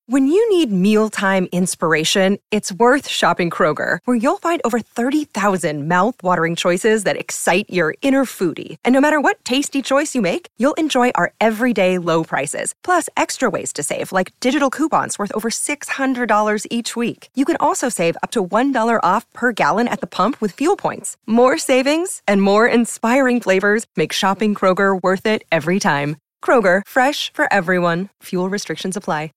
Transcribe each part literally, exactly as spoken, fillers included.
When you need mealtime inspiration, it's worth shopping Kroger, where you'll find over thirty thousand mouth-watering choices that excite your inner foodie. And no matter what tasty choice you make, you'll enjoy our everyday low prices, plus extra ways to save, like digital coupons worth over six hundred dollars each week. You can also save up to one dollar off per gallon at the pump with fuel points. More savings and more inspiring flavors make shopping Kroger worth it every time. Kroger, fresh for everyone. Fuel restrictions apply.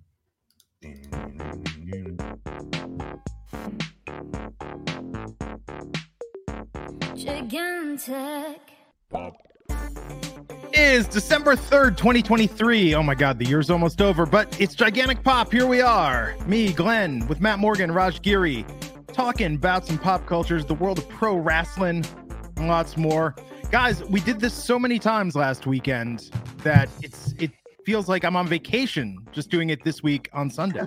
Gigantic. Is December third, twenty twenty-three. Oh my God, the year's almost over, but it's Gigantic Pop. Here we are. Me, Glenn, with Matt Morgan, Raj Giri, talking about some pop cultures, the world of pro wrestling, and lots more. Guys, we did this so many times last weekend that it's it feels like I'm on vacation just doing it this week on Sunday.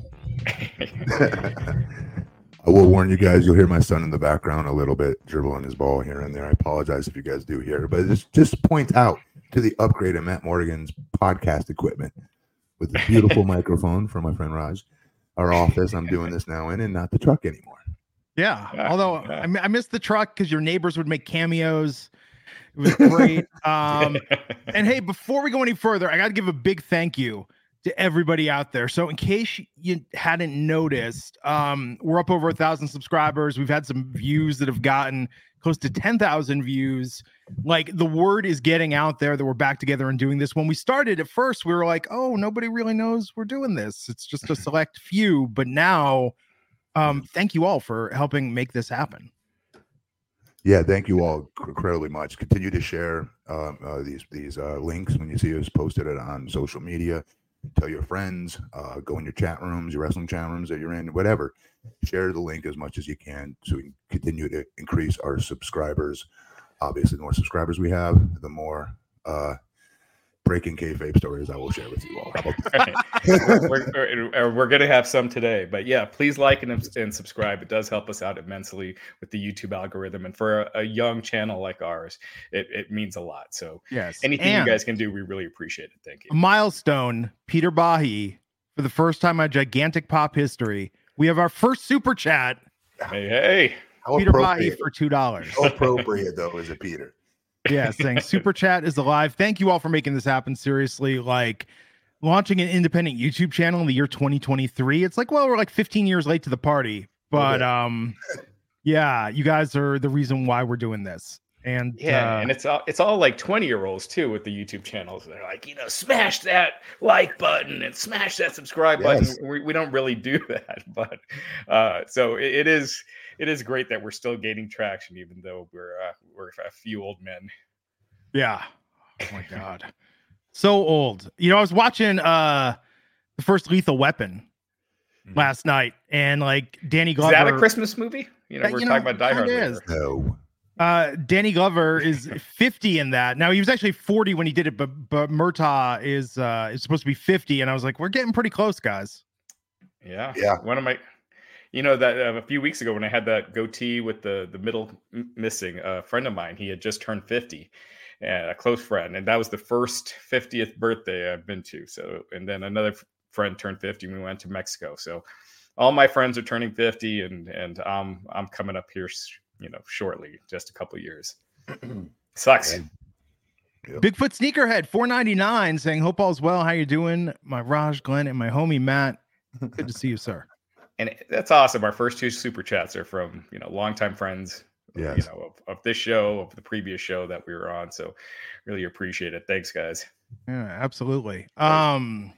I will warn you guys, you'll hear my son in the background a little bit dribbling his ball here and there. I apologize if you guys do hear, but just, just point out to the upgrade of Matt Morgan's podcast equipment with the beautiful microphone from my friend Raj. Our office I'm doing this now in, and not the truck anymore. Yeah, although I, I missed the truck because your neighbors would make cameos. It was great. um, and hey, before we go any further, I got to give a big thank you to everybody out there. So in case you hadn't noticed, um, we're up over a thousand subscribers. We've had some views that have gotten close to ten thousand views. Like, the word is getting out there that we're back together and doing this. When we started at first, we were like, oh, nobody really knows we're doing this. It's just a select few. But now, um, thank you all for helping make this happen. Yeah, thank you all incredibly much. Continue to share um, uh, these these uh, links when you see us posted it on social media. Tell your friends, uh, go in your chat rooms, your wrestling chat rooms that you're in, whatever. Share the link as much as you can so we can continue to increase our subscribers. Obviously, the more subscribers we have, the more uh, breaking kayfabe stories I will share with you all. How about that? we're we're, we're going to have some today, but yeah, please like and, and subscribe. It does help us out immensely with the YouTube algorithm, and for a, a young channel like ours, it, it means a lot. So yes, anything and you guys can do, we really appreciate it. Thank you. A milestone, Peter Bahi, for the first time in Gigantic Pop history, we have our first super chat. Hey, hey. How Peter Bahi for two dollars. How appropriate, though, is it, Peter? Yeah, saying super chat is alive. Thank you all for making this happen. Seriously, like launching an independent YouTube channel in the year twenty twenty-three. It's like, well, we're like fifteen years late to the party, but okay. um, yeah, you guys are the reason why we're doing this. And yeah, uh, and it's all it's all like twenty year olds too with the YouTube channels. They're like, you know, smash that like button and smash that subscribe yes. button. We, we don't really do that, but uh, so it, it is it is great that we're still gaining traction, even though we're uh, we're a few old men. Yeah. Oh my God, so old. You know, I was watching uh the first Lethal Weapon mm-hmm. last night, and like Danny Glover. Is that a Christmas movie? You know, we're you talking know, about Die Hard later. No. Uh, Danny Glover is fifty in that. Now, he was actually forty when he did it, but but Murtaugh is uh is supposed to be fifty, and I was like, we're getting pretty close, guys. Yeah, yeah. One of my, you know, that uh, a few weeks ago when I had that goatee with the the middle m- missing, a friend of mine, he had just turned fifty, and a close friend, and that was the first fiftieth birthday I've been to. So, and then another friend turned fifty. And we went to Mexico. So, all my friends are turning fifty, and and um I'm coming up here. You know, shortly, just a couple of years. Sucks. Yep. Bigfoot Sneakerhead four ninety-nine saying, hope all's well. How you doing? My Raj, Glenn, and my homie Matt. Good to see you, sir. And that's awesome. Our first two super chats are from, you know, longtime friends, yes. you know, of, of this show, of the previous show that we were on. So really appreciate it. Thanks, guys. Yeah, absolutely. Um,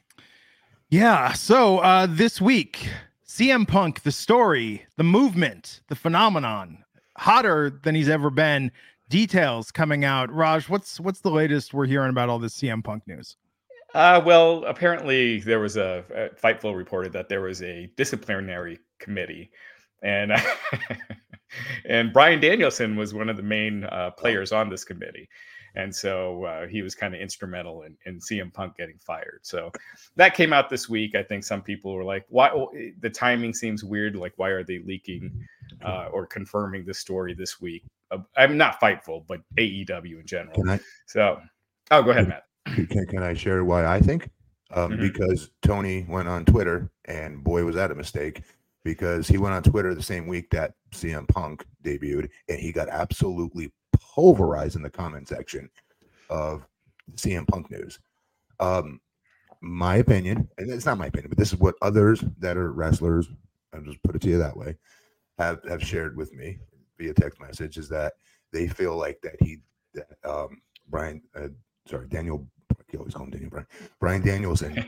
yeah. So uh, this week, C M Punk, the story, the movement, the phenomenon, hotter than he's ever been. Details coming out. Raj, what's what's the latest we're hearing about all this C M Punk news? Uh, well, apparently there was a, a Fightful reported that there was a disciplinary committee, and and Bryan Danielson was one of the main uh, players on this committee. And so uh, he was kind of instrumental in, in C M Punk getting fired. So that came out this week. I think some people were like, why? The timing seems weird. Like, why are they leaking uh, or confirming this story this week? Uh, I'm not Fightful, but A E W in general. Can I, so, oh, go ahead, Matt. Can, can I share why I think? um, Mhm. because Tony went on Twitter, and boy, was that a mistake, because he went on Twitter the same week that C M Punk debuted, and he got absolutely pulverized in the comment section of C M Punk news. Um, my opinion, and it's not my opinion, but this is what others that are wrestlers, I'll just put it to you that way, have, have shared with me via text message, is that they feel like that he, that, um, Brian, uh, sorry, Daniel, I always call him Daniel Bryan, Brian Danielson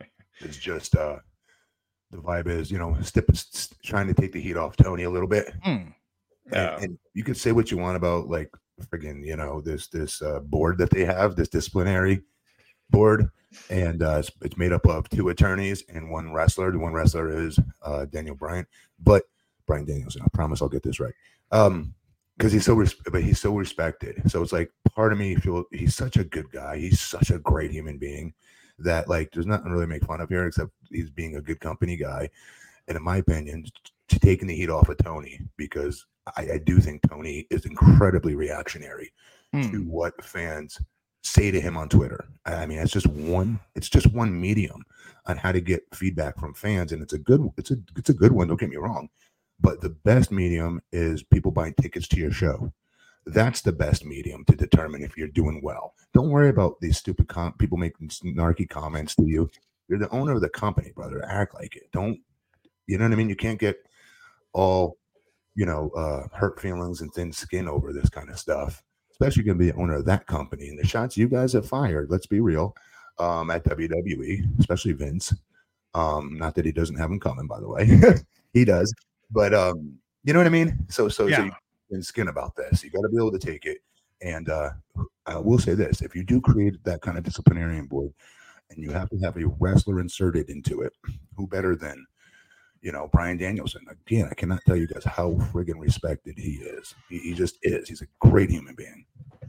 is just, uh, the vibe is, you know, stip, st- trying to take the heat off Tony a little bit. Mm. Yeah. And, and you can say what you want about, like, friggin', you know, this, this uh, board that they have, this disciplinary board, and uh, it's, it's made up of two attorneys and one wrestler. The one wrestler is uh, Daniel Bryan, but Brian Danielson. I promise I'll get this right. Um, because he's so, res- but he's so respected. So it's like part of me feel he's such a good guy. He's such a great human being that, like, there's nothing to really make fun of here except he's being a good company guy. And in my opinion, t- taking the heat off of Tony, because I, I do think Tony is incredibly reactionary Mm. to what fans say to him on Twitter. I mean, it's just one, it's just one medium on how to get feedback from fans. And it's a good, it's a, it's a good one. Don't get me wrong, but the best medium is people buying tickets to your show. That's the best medium to determine if you're doing well. Don't worry about these stupid com- people making snarky comments to you. You're the owner of the company, brother. Act like it. Don't, you know what I mean? You can't get all, you know, uh, hurt feelings and thin skin over this kind of stuff. Especially going to be the owner of that company. And the shots you guys have fired, let's be real, um, at W W E, especially Vince. Um, not that he doesn't have them coming, by the way. He does. But um, you know what I mean? So, so, Yeah. so you thin skin about this. You got to be able to take it. And uh, I will say this: if you do create that kind of disciplinarian board, and you have to have a wrestler inserted into it, who better than, you know, Brian Danielson? Again, I cannot tell you guys how friggin' respected he is. He, he just is. He's a great human being.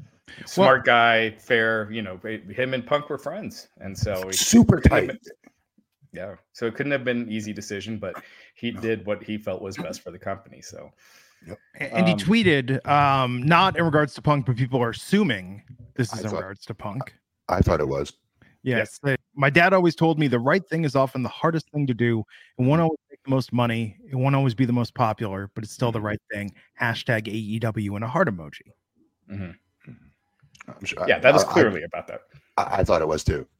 Smart well, guy, fair. You know, him and Punk were friends, and so he, super tight. Been, yeah, so it couldn't have been an easy decision, but he no. did what he felt was best for the company. So, yep. and um, he tweeted, um, not in regards to Punk, but people are assuming this is I in thought, regards to Punk. I thought it was. Yes, yeah. My dad always told me the right thing is often the hardest thing to do. It won't always make the most money. It won't always be the most popular, but it's still the right thing. Hashtag A E W and a heart emoji. Mm-hmm. I'm sure, yeah, that is I, clearly I, about that. I, I thought it was too.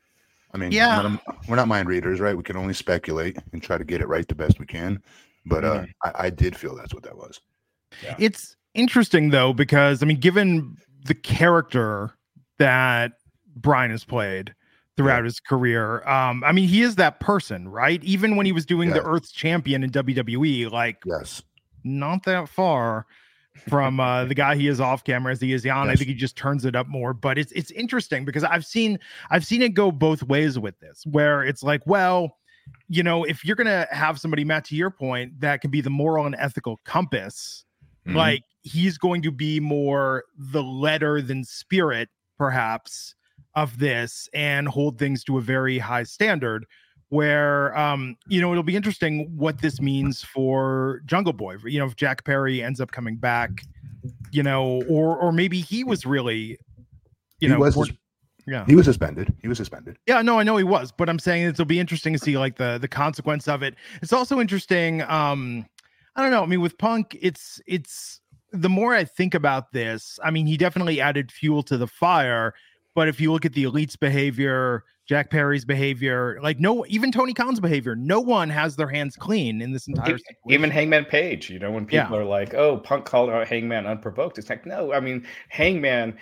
I mean, yeah, we're not, we're not mind readers, right? We can only speculate and try to get it right the best we can. But uh, mm-hmm. I, I did feel that's what that was. Yeah. It's interesting, though, because, I mean, given the character that Brian has played throughout yeah. his career, um, I mean, he is that person, right? Even when he was doing yeah. the Earth's Champion in W W E, like, yes, not that far from uh, the guy he is off camera as he is on. Yes. I think he just turns it up more, but it's it's interesting because I've seen I've seen it go both ways with this, where it's like, well, you know, if you're gonna have somebody, Matt, to your point, that can be the moral and ethical compass, mm-hmm. like he's going to be more the letter than spirit, perhaps, of this and hold things to a very high standard. Where, um, you know, it'll be interesting what this means for Jungle Boy. You know, if Jack Perry ends up coming back, you know, or or maybe he was really, you he know, was, more, yeah, he was suspended. He was suspended. Yeah, no, I know he was, but I'm saying it'll be interesting to see like the the consequence of it. It's also interesting. Um, I don't know. I mean, with Punk, it's it's the more I think about this, I mean, he definitely added fuel to the fire. But if you look at the Elite's behavior, Jack Perry's behavior, like no, even Tony Khan's behavior, no one has their hands clean in this entire situation. Even Hangman Page, you know, when people yeah. are like, oh, Punk called out Hangman unprovoked. It's like, no, I mean, Hangman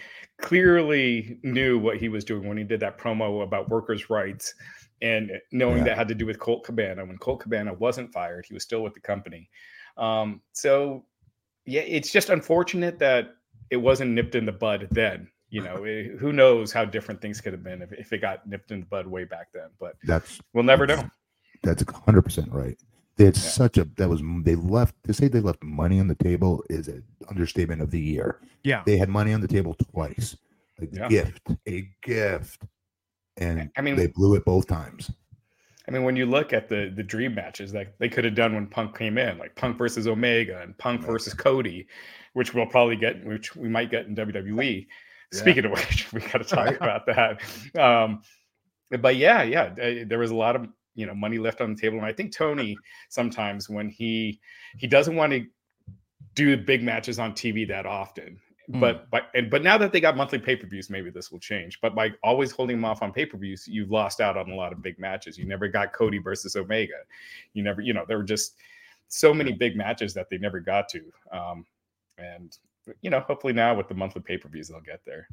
clearly knew what he was doing when he did that promo about workers' rights and knowing yeah. that had to do with Colt Cabana. When Colt Cabana wasn't fired, he was still with the company. Um, so, yeah, it's just unfortunate that it wasn't nipped in the bud then. You know, it, who knows how different things could have been if, if it got nipped in the bud way back then. But that's we'll never know. That's one hundred percent right. They had yeah. such a that was they left to say they left money on the table is an understatement of the year. Yeah, they had money on the table twice, a yeah. gift, a gift, and I mean they blew it both times. I mean, when you look at the the dream matches that they could have done when Punk came in, like Punk versus Omega and Punk yeah. versus Cody, which we'll probably get, which we might get in W W E. Yeah. Speaking of which, we got to talk about that. Um, but yeah, yeah, there was a lot of, you know, money left on the table. And I think Tony sometimes when he he doesn't want to do big matches on T V that often. Mm. But but and but now that they got monthly pay-per-views, maybe this will change. But by always holding them off on pay-per-views, you've lost out on a lot of big matches. You never got Cody versus Omega. You never, you know, there were just so many big matches that they never got to. Um, and you know, hopefully now with the monthly pay-per-views, they'll get there.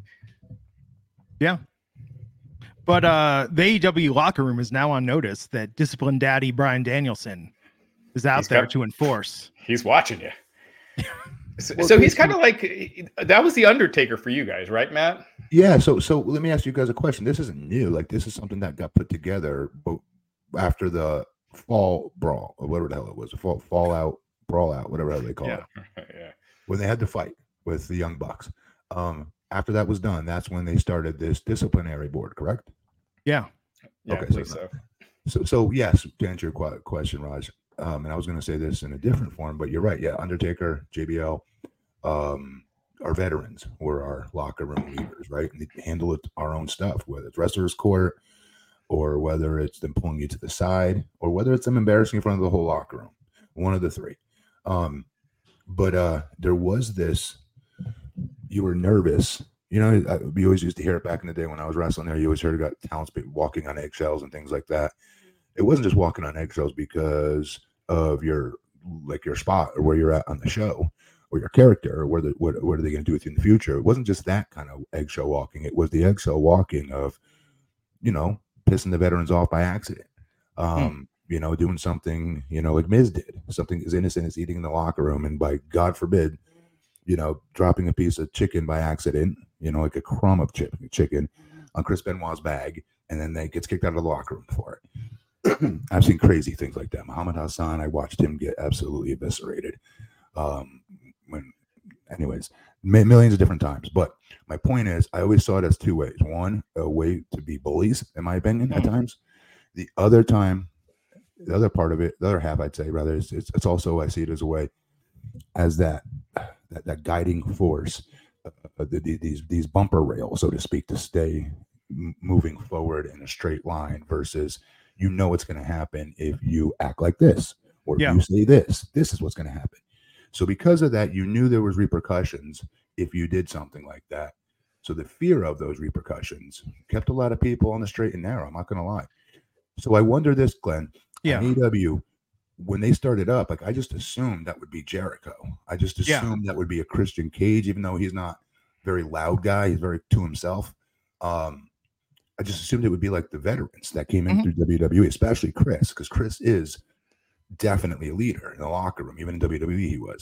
Yeah. But uh, the A E W locker room is now on notice that Discipline Daddy Bryan Danielson is out he's there got, to enforce. He's watching you. so, well, so he's kind of like, that was the Undertaker for you guys, right, Matt? Yeah. So so let me ask you guys a question. This isn't new. Like, this is something that got put together after the Fall Brawl, or whatever the hell it was, the fall, Fallout, Brawl Out, whatever the hell they call yeah. it. yeah. When they had to fight with the Young Bucks. Um, after that was done, that's when they started this disciplinary board, correct? Yeah. Yeah, okay, I believe so, so. so so yes, to answer your qu- question, Raj, um, and I was going to say this in a different form, but you're right. Yeah, Undertaker, J B L, um, our veterans were our locker room leaders, right? And they handle it our own stuff, whether it's wrestlers' court, or whether it's them pulling you to the side, or whether it's them embarrassing in front of the whole locker room. One of the three. Um, but uh, there was this. You were nervous. You know, I, we always used to hear it back in the day when I was wrestling there. You always heard about talents walking on eggshells and things like that. It wasn't just walking on eggshells because of your, like your spot or where you're at on the show or your character or where the, what, what are they going to do with you in the future? It wasn't just that kind of eggshell walking. It was the eggshell walking of, you know, pissing the veterans off by accident. Um, hmm. You know, doing something, you know, like Miz did, something as innocent as eating in the locker room. And by God forbid, you know, dropping a piece of chicken by accident, you know, like a crumb of chip, chicken on Chris Benoit's bag, and then they gets kicked out of the locker room for it. I've seen crazy things like that. Muhammad Hassan, I watched him get absolutely eviscerated. Um, when, anyways, millions of different times. But my point is, I always saw it as two ways. One, a way to be bullies, in my opinion, at times. The other time, the other part of it, the other half, I'd say, rather, is it's, it's also, I see it as a way, as that. That, that guiding force, uh, the, the, these these bumper rails, so to speak, to stay m- moving forward in a straight line versus, you know, what's going to happen if you act like this or if yeah. you say this. This is what's going to happen. So because of that, you knew there was repercussions if you did something like that. So the fear of those repercussions kept a lot of people on the straight and narrow. I'm not going to lie. So I wonder this, Glenn. Yeah. On A E W. When they started up, like I just assumed that would be Jericho. I just assumed yeah. that would be a Christian Cage, even though he's not a very loud guy. He's very to himself. Um, I just assumed it would be like the veterans that came in mm-hmm. through W W E, especially Chris, because Chris is definitely a leader in the locker room. Even in W W E, he was.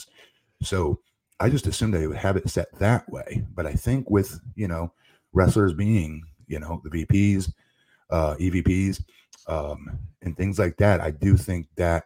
So I just assumed they would have it set that way. But I think with, you know, wrestlers being, you know, the V Ps, uh, E V Ps, um, and things like that, I do think that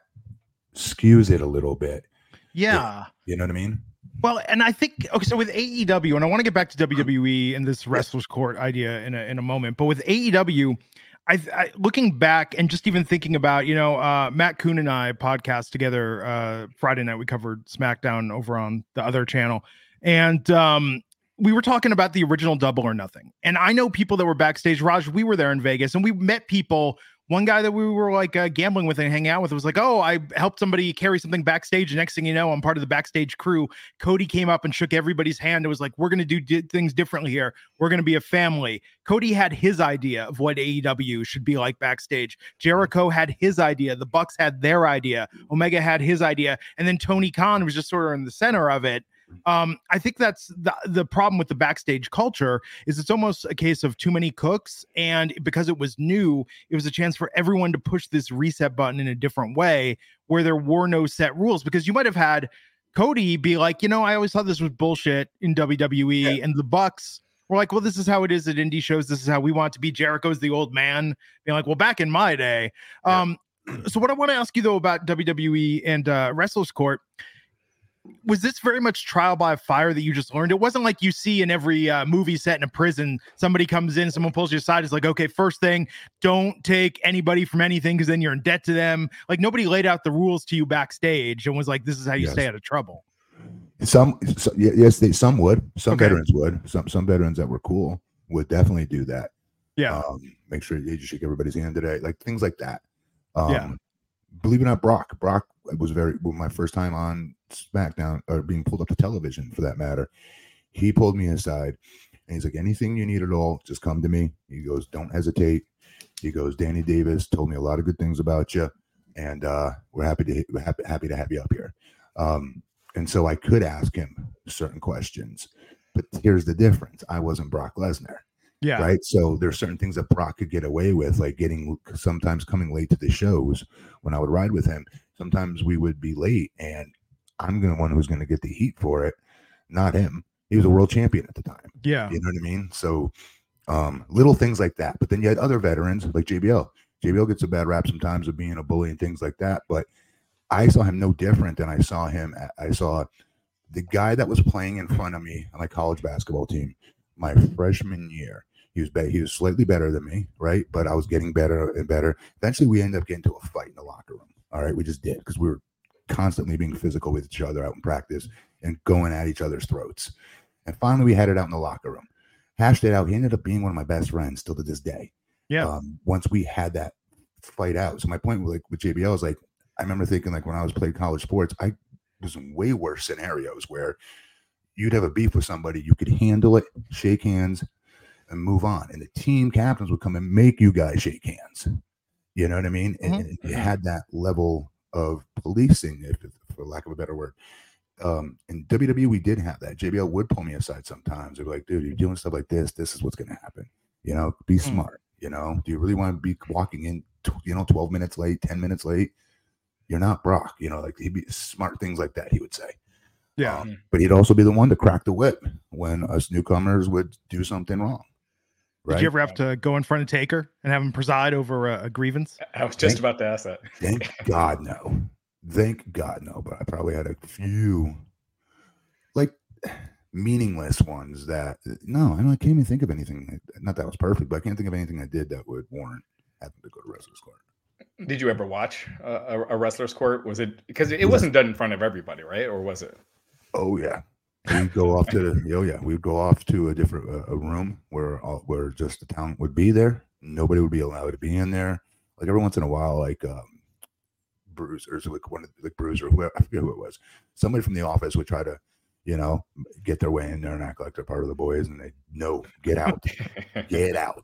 skews it a little bit. Yeah. It, you know what I mean? Well, and I think, okay, so with A E W, and I want to get back to W W E and this wrestler's court idea in a, in a moment, but with A E W, I, I looking back and just even thinking about, you know, uh, Matt Kuhn and I podcast together uh, Friday night, we covered SmackDown over on the other channel. And um, we were talking about the original Double or Nothing. And I know people that were backstage. Raj, we were there in Vegas and we met people. One guy that we were like uh, gambling with and hanging out with was like, oh, I helped somebody carry something backstage. And next thing you know, I'm part of the backstage crew. Cody came up and shook everybody's hand. It was like, we're going to do di- things differently here. We're going to be a family. Cody had his idea of what A E W should be like backstage. Jericho had his idea. The Bucks had their idea. Omega had his idea. And then Tony Khan was just sort of in the center of it. Um, I think that's the, the problem with the backstage culture is it's almost a case of too many cooks. And because it was new, it was a chance for everyone to push this reset button in a different way where there were no set rules, because you might have had Cody be like, you know, I always thought this was bullshit in W W E. Yeah. And the Bucks were like, well, this is how it is at indie shows. This is how we want it to be. Jericho's the old man being like, well, back in my day. Um, yeah. So what I want to ask you though about W W E and uh, Wrestlers Court, was this very much trial by fire that you just learned? It wasn't like you see in every uh, movie set in a prison, somebody comes in, someone pulls you aside. It's like, okay, first thing, don't take anybody from anything because then you're in debt to them. Like nobody laid out the rules to you backstage and was like, this is how you yes. stay out of trouble. Some, so, yes, they, some would, some okay. veterans would, some, some veterans that were cool would definitely do that. Yeah. Um, make sure you shake everybody's hand today, like things like that. Um, Yeah. Believe it or not, Brock, Brock was very, well, my first time on SmackDown, or being pulled up to television for that matter. He pulled me aside and he's like, anything you need at all, just come to me. He goes, don't hesitate. He goes, Danny Davis told me a lot of good things about you, and uh, we're happy to we're happy, happy to have you up here. Um, and so I could ask him certain questions, but here's the difference. I wasn't Brock Lesnar. Yeah. Right. So there's certain things that Brock could get away with, like getting sometimes coming late to the shows when I would ride with him. Sometimes we would be late and I'm the one who's going to get the heat for it, not him. He was a world champion at the time. Yeah. You know what I mean? So um, little things like that. But then you had other veterans like J B L. J B L gets a bad rap sometimes of being a bully and things like that. But I saw him no different than I saw him. I saw the guy that was playing in front of me on my college basketball team my freshman year. He was be- he was slightly better than me, right? But I was getting better and better. Eventually, we ended up getting into a fight in the locker room. All right, we just did because we were constantly being physical with each other out in practice and going at each other's throats. And finally, we had it out in the locker room. Hashed it out. He ended up being one of my best friends still to this day. Yeah. Um, once we had that fight out. So my point with, like, with J B L is like, I remember thinking like when I was playing college sports, I was in way worse scenarios where you'd have a beef with somebody, you could handle it, shake hands, and move on. And the team captains would come and make you guys shake hands. You know what I mean? And, Mm-hmm. and you had that level of policing, if, for lack of a better word. Um, in W W E, we did have that. J B L would pull me aside sometimes. They'd be like, dude, you're doing stuff like this. This is what's going to happen. You know, be Mm. smart. You know, do you really want to be walking in, you know, twelve minutes late, ten minutes late? You're not Brock. You know, like he'd be smart things like that, he would say. Yeah. Um, but he'd also be the one to crack the whip when us newcomers would do something wrong. Right? Did you ever have to go in front of Taker and have him preside over a, a grievance? I was just Thank- about to ask that. Thank God no. Thank God no. But I probably had a few like meaningless ones that no, I, don't, I can't even think of anything. Not that was perfect, but I can't think of anything I did that would warrant having to go to wrestler's court. Did you ever watch a, a wrestler's court? Was it because it wasn't done in front of everybody, right? Or was it? Oh yeah, we'd go off to the, oh yeah, we'd go off to a different uh, a room where all, where just the talent would be there. Nobody would be allowed to be in there. Like every once in a while, like um, Bruisers, like one of like Bruiser, whoever, I forget who it was. Somebody from the office would try to, you know, get their way in there and act like they're part of the boys, and they no, get out, get out.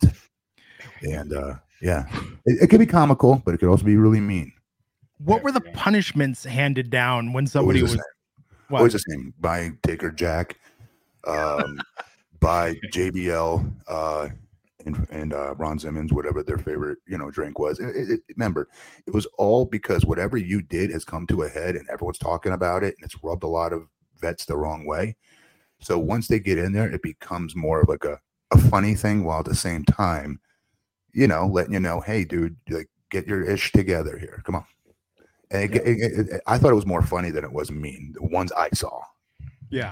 And uh, yeah, it, it could be comical, but it could also be really mean. What were the punishments handed down when somebody Always was? the same. What? Always the same. By Taker Jack, um, by J B L, uh, and, and uh, Ron Simmons, whatever their favorite, you know, drink was. It, it, remember, it was all because whatever you did has come to a head, and everyone's talking about it, and it's rubbed a lot of vets the wrong way. So once they get in there, it becomes more of like a, a funny thing, while at the same time, you know, letting you know, hey, dude, like get your ish together here. Come on. And it, it, it, it, I thought it was more funny than it was mean. The ones I saw. Yeah.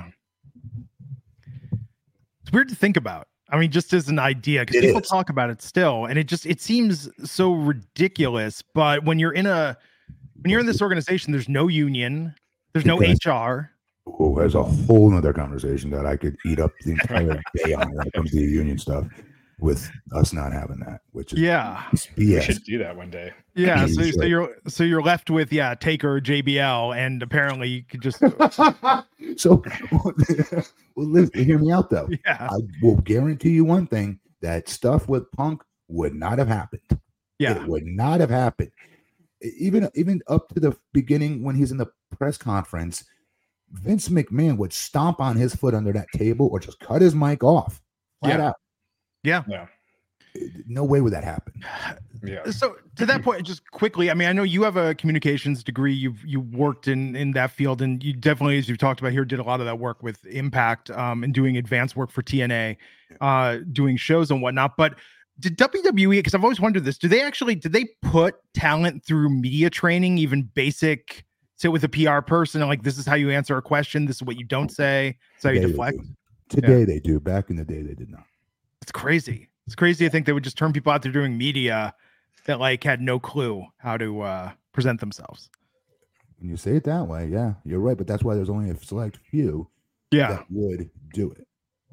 It's weird to think about. I mean, just as an idea, because It people is. talk about it still, and it just it seems so ridiculous. But when you're in a when you're in this organization, there's no union, there's no Because- H R. Oh, there's a whole nother conversation that I could eat up the entire day on when it comes to the union stuff, with us not having that, which is Yeah. it's We B S. should do that one day. Yeah. You So, so should. you're so you're left with yeah, Taker, J B L, and apparently you could just So, well, listen, hear me out though. yeah. I will guarantee you one thing: that stuff with Punk would not have happened. Yeah. It would not have happened. Even even up to the beginning when he's in the press conference, Vince McMahon would stomp on his foot under that table or just cut his mic off. Flat Yeah. out. Yeah. Yeah. No way would that happen. Yeah. So to that point, just quickly, I mean, I know you have a communications degree. You've you worked in in that field, and you definitely, as you've talked about here, did a lot of that work with Impact, um, and doing advanced work for T N A, uh, doing shows and whatnot. But did W W E? Because I've always wondered this: do they actually did they put talent through media training, even basic? Sit with a P R person and like, this is how you answer a question. This is what you don't say. This is how you Today they deflect. do. Today they do. Back in the day, they did not. It's crazy. It's crazy. I think they would just turn people out there doing media that like had no clue how to uh, present themselves. When you say it that way, yeah, you're right. But that's why there's only a select few Yeah. that would do it.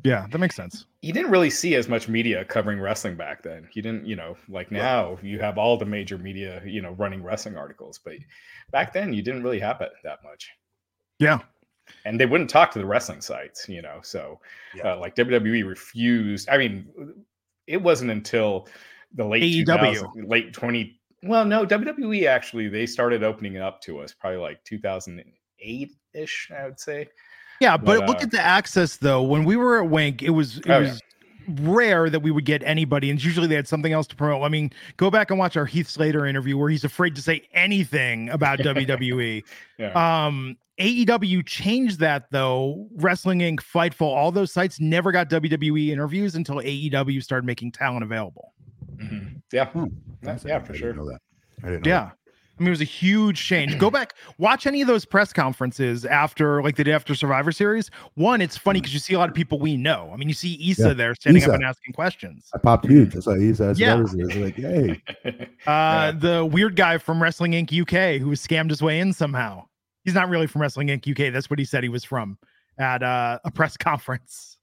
Yeah, that makes sense. You didn't really see as much media covering wrestling back then. You didn't, you know, like now you have all the major media, you know, running wrestling articles, but back then you didn't really have it that much. Yeah. And they wouldn't talk to the wrestling sites, you know, so yeah. uh, like W W E refused. I mean, it wasn't until the late A E W, late twenty. Well, no, W W E actually, they started opening it up to us probably like two thousand eight ish, I would say. Yeah, but, but look uh, at the access though. When we were at Wink, it was it oh, was yeah. rare that we would get anybody, and usually they had something else to promote. I mean, go back and watch our Heath Slater interview where he's afraid to say anything about W W E. Yeah. Um, A E W changed that though. Wrestling Incorporated, Fightful, all those sites never got W W E interviews until A E W started making talent available. Mm-hmm. Yeah, hmm. yeah, yeah, for I sure. Didn't know that. I didn't know yeah. That. I mean, it was a huge change. Go back, watch any of those press conferences after, like they did after Survivor Series. One, it's funny because you see a lot of people we know. I mean, you see Issa yeah. there standing Issa. up and asking questions. I popped huge. That's like Issa. Yeah. Like, hey. Uh, yeah. The weird guy from Wrestling Incorporated U K who scammed his way in somehow. He's not really from Wrestling Incorporated U K. That's what he said he was from at uh, a press conference.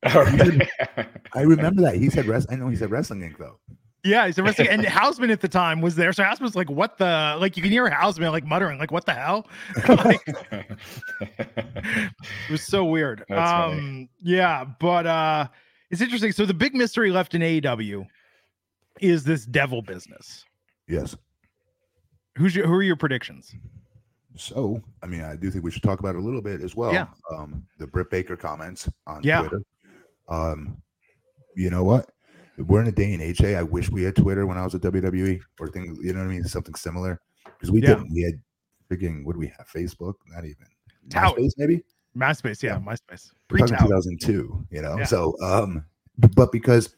I remember that. He said, Rest- I know he said Wrestling Incorporated though. Yeah, he's a wrestling, and Hausman at the time was there. So Hausman's like, "What the?" Like you can hear Hausman like muttering, like, "What the hell?" Like, it was so weird. That's um, funny. Yeah, but uh, it's interesting. So the big mystery left in A E W is this devil business. Yes. Who's your, who are your predictions? So, I mean, I do think we should talk about it a little bit as well. Yeah. Um, the Britt Baker comments on yeah. Twitter. Um, you know what? We're in a day and age. Hey, I wish we had Twitter when I was at W W E or things, you know what I mean? Something similar. Because we yeah. didn't. We had freaking, what do we have? Facebook? Not even. Tout. MySpace, maybe? MySpace, yeah, yeah. MySpace. Pre two thousand two, you know? Yeah. So, um, but because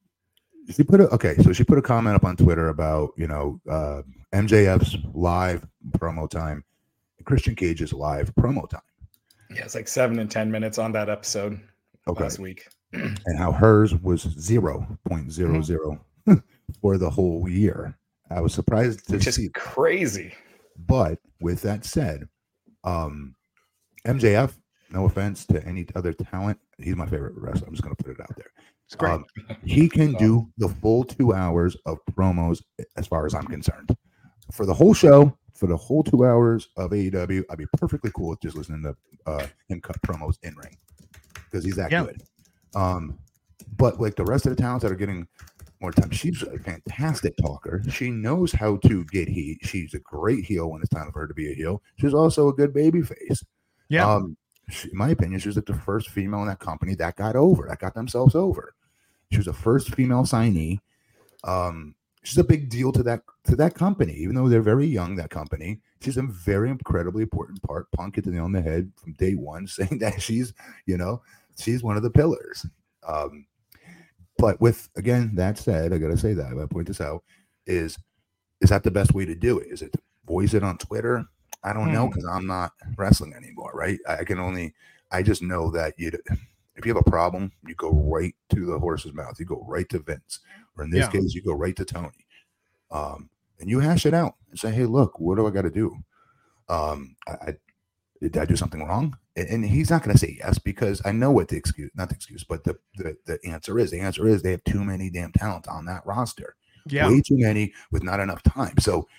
she put a, okay, so she put a comment up on Twitter about, you know, uh, M J F's live promo time, Christian Cage's live promo time. Yeah, it's like seven and ten minutes on that episode okay. last week. And how hers was zero point zero zero for the whole year. I was surprised to Which is see crazy. But with that said, um, M J F, no offense to any other talent, he's my favorite wrestler. I'm just going to put it out there. It's great. Um, he can do the full two hours of promos as far as I'm concerned. For the whole show, for the whole two hours of A E W, I'd be perfectly cool with just listening to uh, him cut promos in ring because he's that yeah. good. Um, but like the rest of the talents that are getting more time, she's a fantastic talker. She knows how to get heat. She's a great heel when it's time for her to be a heel. She's also a good baby face. Yeah. Um, she, in my opinion, she was like the first female in that company that got over, that got themselves over. She was the first female signee. Um, she's a big deal to that to that company, even though they're very young. That company, she's a very incredibly important part. Punk hit the nail on the head from day one, saying that she's, you know. She's one of the pillars. Um, but with, again, that said, I got to say that, I got to point this out, is is that the best way to do it? Is it to voice it on Twitter? I don't hmm. know because I'm not wrestling anymore, right? I can only, I just know that you, if you have a problem, you go right to the horse's mouth. You go right to Vince. Or in this yeah. case, you go right to Tony. Um, and you hash it out and say, hey, look, what do I got to do? Um, I, I Did I do something wrong? And he's not going to say yes because I know what the excuse, not the excuse, but the, the the answer is. The answer is they have too many damn talents on that roster. Yeah. Way too many with not enough time. So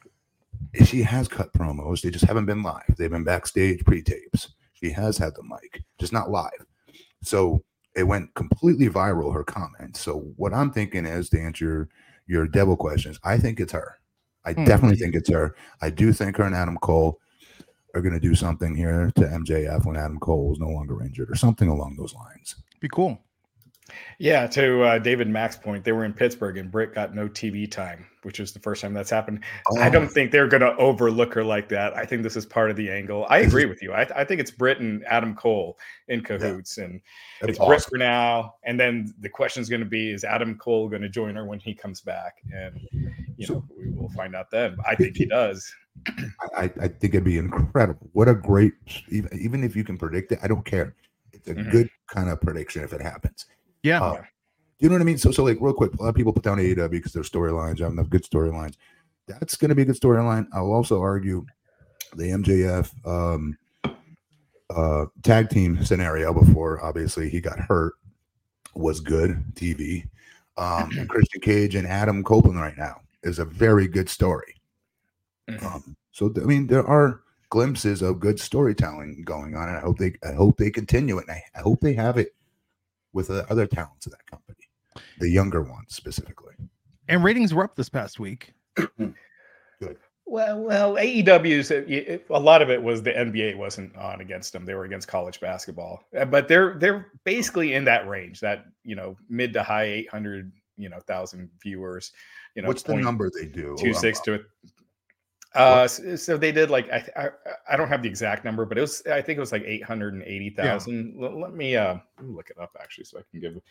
she has cut promos. They just haven't been live. They've been backstage pre-tapes. She has had the mic, just not live. So it went completely viral, her comment. So what I'm thinking is, to answer your, your devil questions, I think it's her. I mm-hmm. definitely think it's her. I do think her and Adam Cole are going to do something here to M J F when Adam Cole is no longer injured or something along those lines. Be cool. Yeah, to uh, David Mack's point, they were in Pittsburgh and Britt got no T V time, which is the first time that's happened. Oh. I don't think they're going to overlook her like that. I think this is part of the angle. I agree with you. I, I think it's Britt and Adam Cole in cahoots, yeah. and That'd it's awesome. Britt for now. And then the question is going to be, is Adam Cole going to join her when he comes back? And, you so, know, we will find out then. I think he does. I, I think it'd be incredible. What a great, even, even if you can predict it, I don't care. It's a mm-hmm. good kind of prediction if it happens. Yeah. Uh, you know what I mean? So, so like real quick, a lot of people put down A E W because their storylines have enough good storylines. That's going to be a good storyline. I'll also argue the M J F um, uh, tag team scenario before, obviously, he got hurt. was good T V. Um, and Christian Cage and Adam Copeland right now is a very good story. Mhm. Um, so I mean, there are glimpses of good storytelling going on, and I hope they, I hope they continue it, and I, I hope they have it with the other talents of that company, the younger ones specifically. And ratings were up this past week. Good. Well, well, A E W's it- it- a lot of it was the N B A wasn't on against them; they were against college basketball. Uh, But they're they're basically in that range, that you know mid to high eight hundred you know thousand viewers. You know, What's the point number they do? two Um, six to it. Uh, so, so they did like I, I I don't have the exact number, but it was I think it was like eight hundred and eighty thousand. Let, let me uh let me look it up actually, so I can give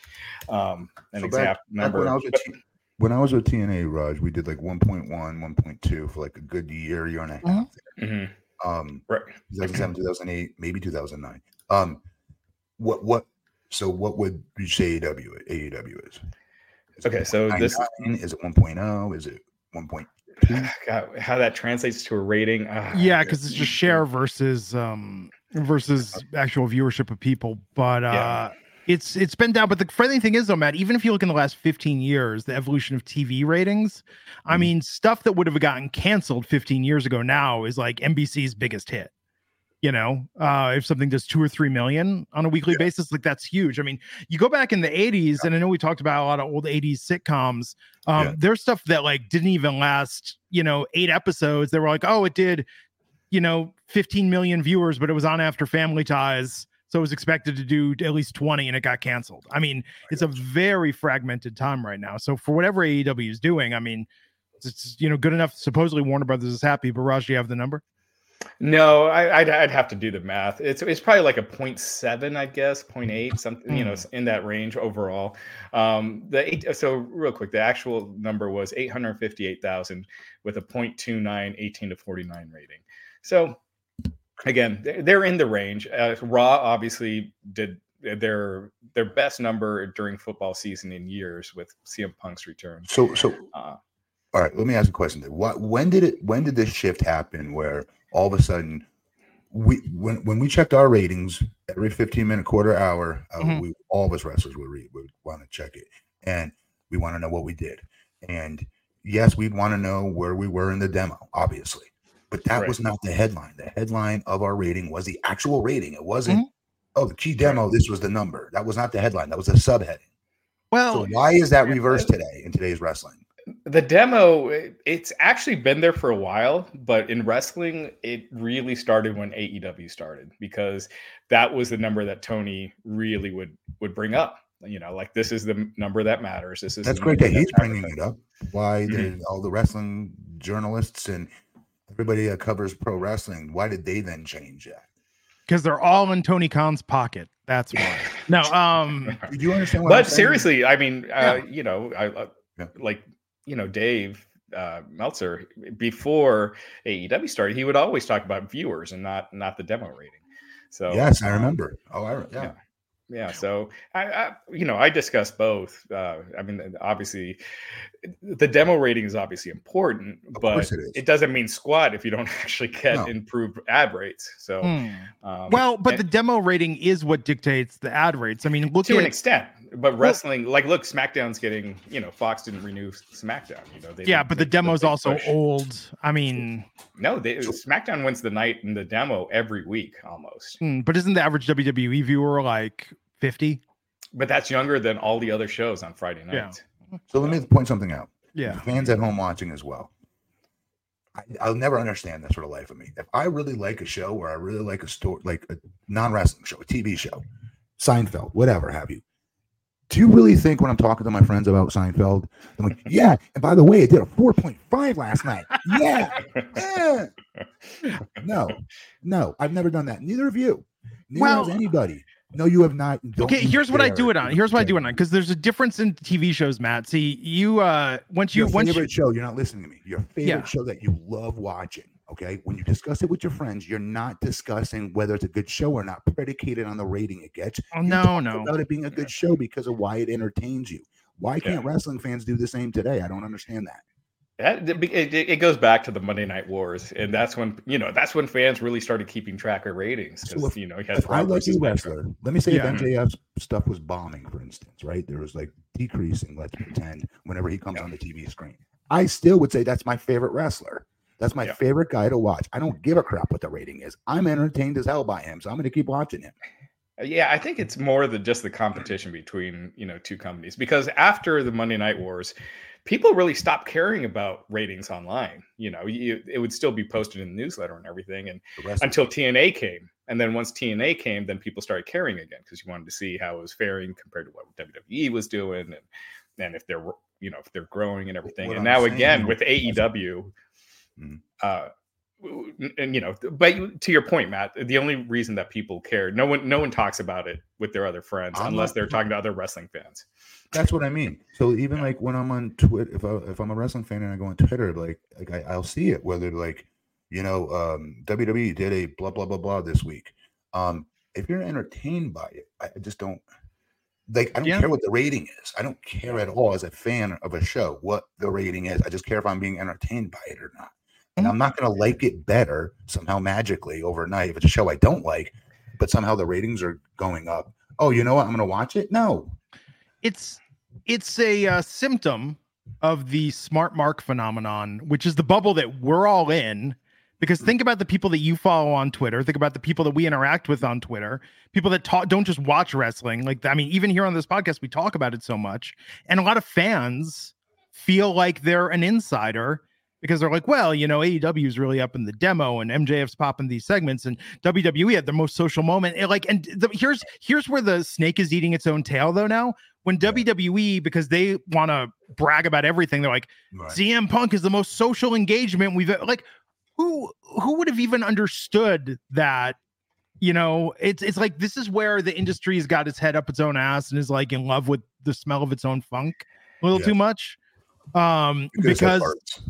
um an So exact back- back number. when I was at T- when I was with T N A, Raj, we did like one point one, one point two for like a good year, year and a half. Mhm. Mhm. Um, Right. two thousand seven, two thousand eight, maybe two thousand nine. Um, what what? So what would you say A E W A E W is? Is it Okay, so this- one point nine? Is it one point oh? Is it one point two? God, how that translates to a rating? ah, Yeah, I because guess- it's just share versus um versus actual viewership of people. But uh Yeah. it's it's been down. But the funny thing is though, Matt, even if you look in the last fifteen years, the evolution of T V ratings, I Mhm. mean, stuff that would have gotten canceled fifteen years ago now is like N B C's biggest hit. You know, uh, if something does two or three million on a weekly Yeah. basis, like that's huge. I mean, you go back in the eighties, and I know we talked about a lot of old eighties sitcoms. Um, Yeah. There's stuff that like didn't even last, you know, eight episodes. They were like, oh, it did, you know, fifteen million viewers, but it was on after Family Ties. So it was expected to do at least twenty and it got canceled. I mean, it's a very fragmented time right now. So for whatever A E W is doing, I mean, it's, it's you know, good enough. Supposedly Warner Brothers is happy, but Raj, do you have the number? No, I, I'd, I'd have to do the math. It's it's probably like a zero point seven, I guess, zero point eight, something, you know, Hmm. in that range overall. Um, the eight, so real quick, the actual number was eight hundred fifty-eight thousand with a zero point two nine eighteen to forty-nine rating. So again, they're, they're in the range. Uh, Raw obviously did their their best number during football season in years with C M Punk's return. So so Uh, all right, let me ask a question. Then. What when did it when did this shift happen where all of a sudden we when when we checked our ratings every fifteen minute quarter hour, uh, Mhm. we all of us wrestlers would read would want to check it, and we want to know what we did. And yes, we'd want to know where we were in the demo, obviously. But that Right. was not the headline. The headline of our rating was the actual rating. It wasn't, Mhm. oh, the key demo, this was the number. That was not the headline. That was a subheading. Well, So why is that reversed today in today's wrestling? The demo, it- it's actually been there for a while, but in wrestling, it really started when A E W started because that was the number that Tony really would would bring up. You know, like this is the m- number that matters. This is That's the great number that he's that's bringing advertised. it up. Why Mhm. did all the wrestling journalists and everybody that covers pro wrestling, why did they then change that? because they're all in Tony Khan's pocket. That's why. No, um, Do you understand what I'm But saying? seriously, I mean, uh, Yeah. you know, I, I Yeah. like you know Dave uh, Meltzer before A E W started, he would always talk about viewers and not not the demo rating. So Yes, I um, remember. Oh, I, yeah. yeah. Yeah, so I, I, you know, I discuss both. Uh, I mean, obviously, the demo rating is obviously important, Of but course it is. it doesn't mean squat if you don't actually get No. improved ad rates. So, hmm. um, well, but the and- demo rating is what dictates the ad rates. I mean, look to an at extent, but wrestling, like, look, SmackDown's getting, you know, Fox didn't renew SmackDown. You know, they yeah, didn't but the make demo's big also push. old. I mean, No, they, SmackDown wins the night in the demo every week almost, hmm, but isn't the average W W E viewer like fifty? but that's younger than all the other shows on Friday Yeah. nights. So let me point something out. Yeah. Fans at home watching as well. I, I'll never understand this for the life of me. If I really like a show or I really like a story, like a non-wrestling show, a T V show, Seinfeld, whatever have you. Do you really think when I'm talking to my friends about Seinfeld, I'm like, yeah, and by the way, it did a four point five last night. Yeah. yeah. No, no, I've never done that. Neither of you. Neither Well- has anybody. No, you have not. Don't Okay, you here's what I dare. do it on. Here's what I do it on because there's a difference in T V shows, Matt. See, you uh once you Your once you favorite show, you're not listening to me. Your favorite Yeah. show that you love watching. Okay. When you discuss it with your friends, you're not discussing whether it's a good show or not, predicated on the rating it gets. Oh, You no, talk no. about it being a good show because of why it entertains you. Why can't wrestling fans do the same today? I don't understand that. That, it, it goes back to the Monday Night Wars, and that's when you know that's when fans really started keeping track of ratings because So if, you know he had if I Raw like versus a Nitro. wrestler, let me say Yeah. if M J F's stuff was bombing, for instance, right? There was like decreasing, let's pretend, whenever he comes Yeah. on the T V screen. I still would say that's my favorite wrestler. That's my Yeah. favorite guy to watch. I don't give a crap what the rating is. I'm entertained as hell by him, so I'm going to keep watching him. Yeah, I think it's more than just the competition between you know two companies because after the Monday Night Wars, people really stopped caring about ratings online. You know, you, it would still be posted in the newsletter and everything, and The rest until T N A came, and then once T N A came, then people started caring again because you wanted to see how it was faring compared to what W W E was doing, and and if they're you know if they're growing and everything. What and I'm now saying again is- with A E W, Mhm. uh, and you know, but to your point, Matt, the only reason that people care, no one, no one talks about it with their other friends I'm unless not- they're talking to other wrestling fans. That's what I mean. So even Yeah. like when I'm on Twitter, if I if I'm a wrestling fan and I go on Twitter, like like I, I'll see it whether like you know um, W W E did a blah blah blah blah this week. Um, if you're entertained by it, I just don't like. I don't Yeah. care what the rating is. I don't care at all as a fan of a show what the rating is. I just care if I'm being entertained by it or not. And I'm not going to like it better somehow magically overnight if it's a show I don't like, but somehow the ratings are going up. Oh, you know what? I'm going to watch it. No. It's it's a uh, symptom of the smart mark phenomenon, which is the bubble that we're all in. Because think about the people that you follow on Twitter. Think about the people that we interact with on Twitter. People that talk don't just watch wrestling. Like I mean, even here on this podcast, we talk about it so much, and a lot of fans feel like they're an insider because they're like, well, you know, A E W is really up in the demo, and M J F's popping these segments, and W W E had their most social moment. And like, and the, here's here's where the snake is eating its own tail, though. Now, when W W E, because they want to brag about everything, they're like, Right. C M Punk is the most social engagement we've like. Who who would have even understood that? You know, it's it's like this is where the industry has got its head up its own ass and is like in love with the smell of its own funk a little Yeah. too much. Um, Because of because farts.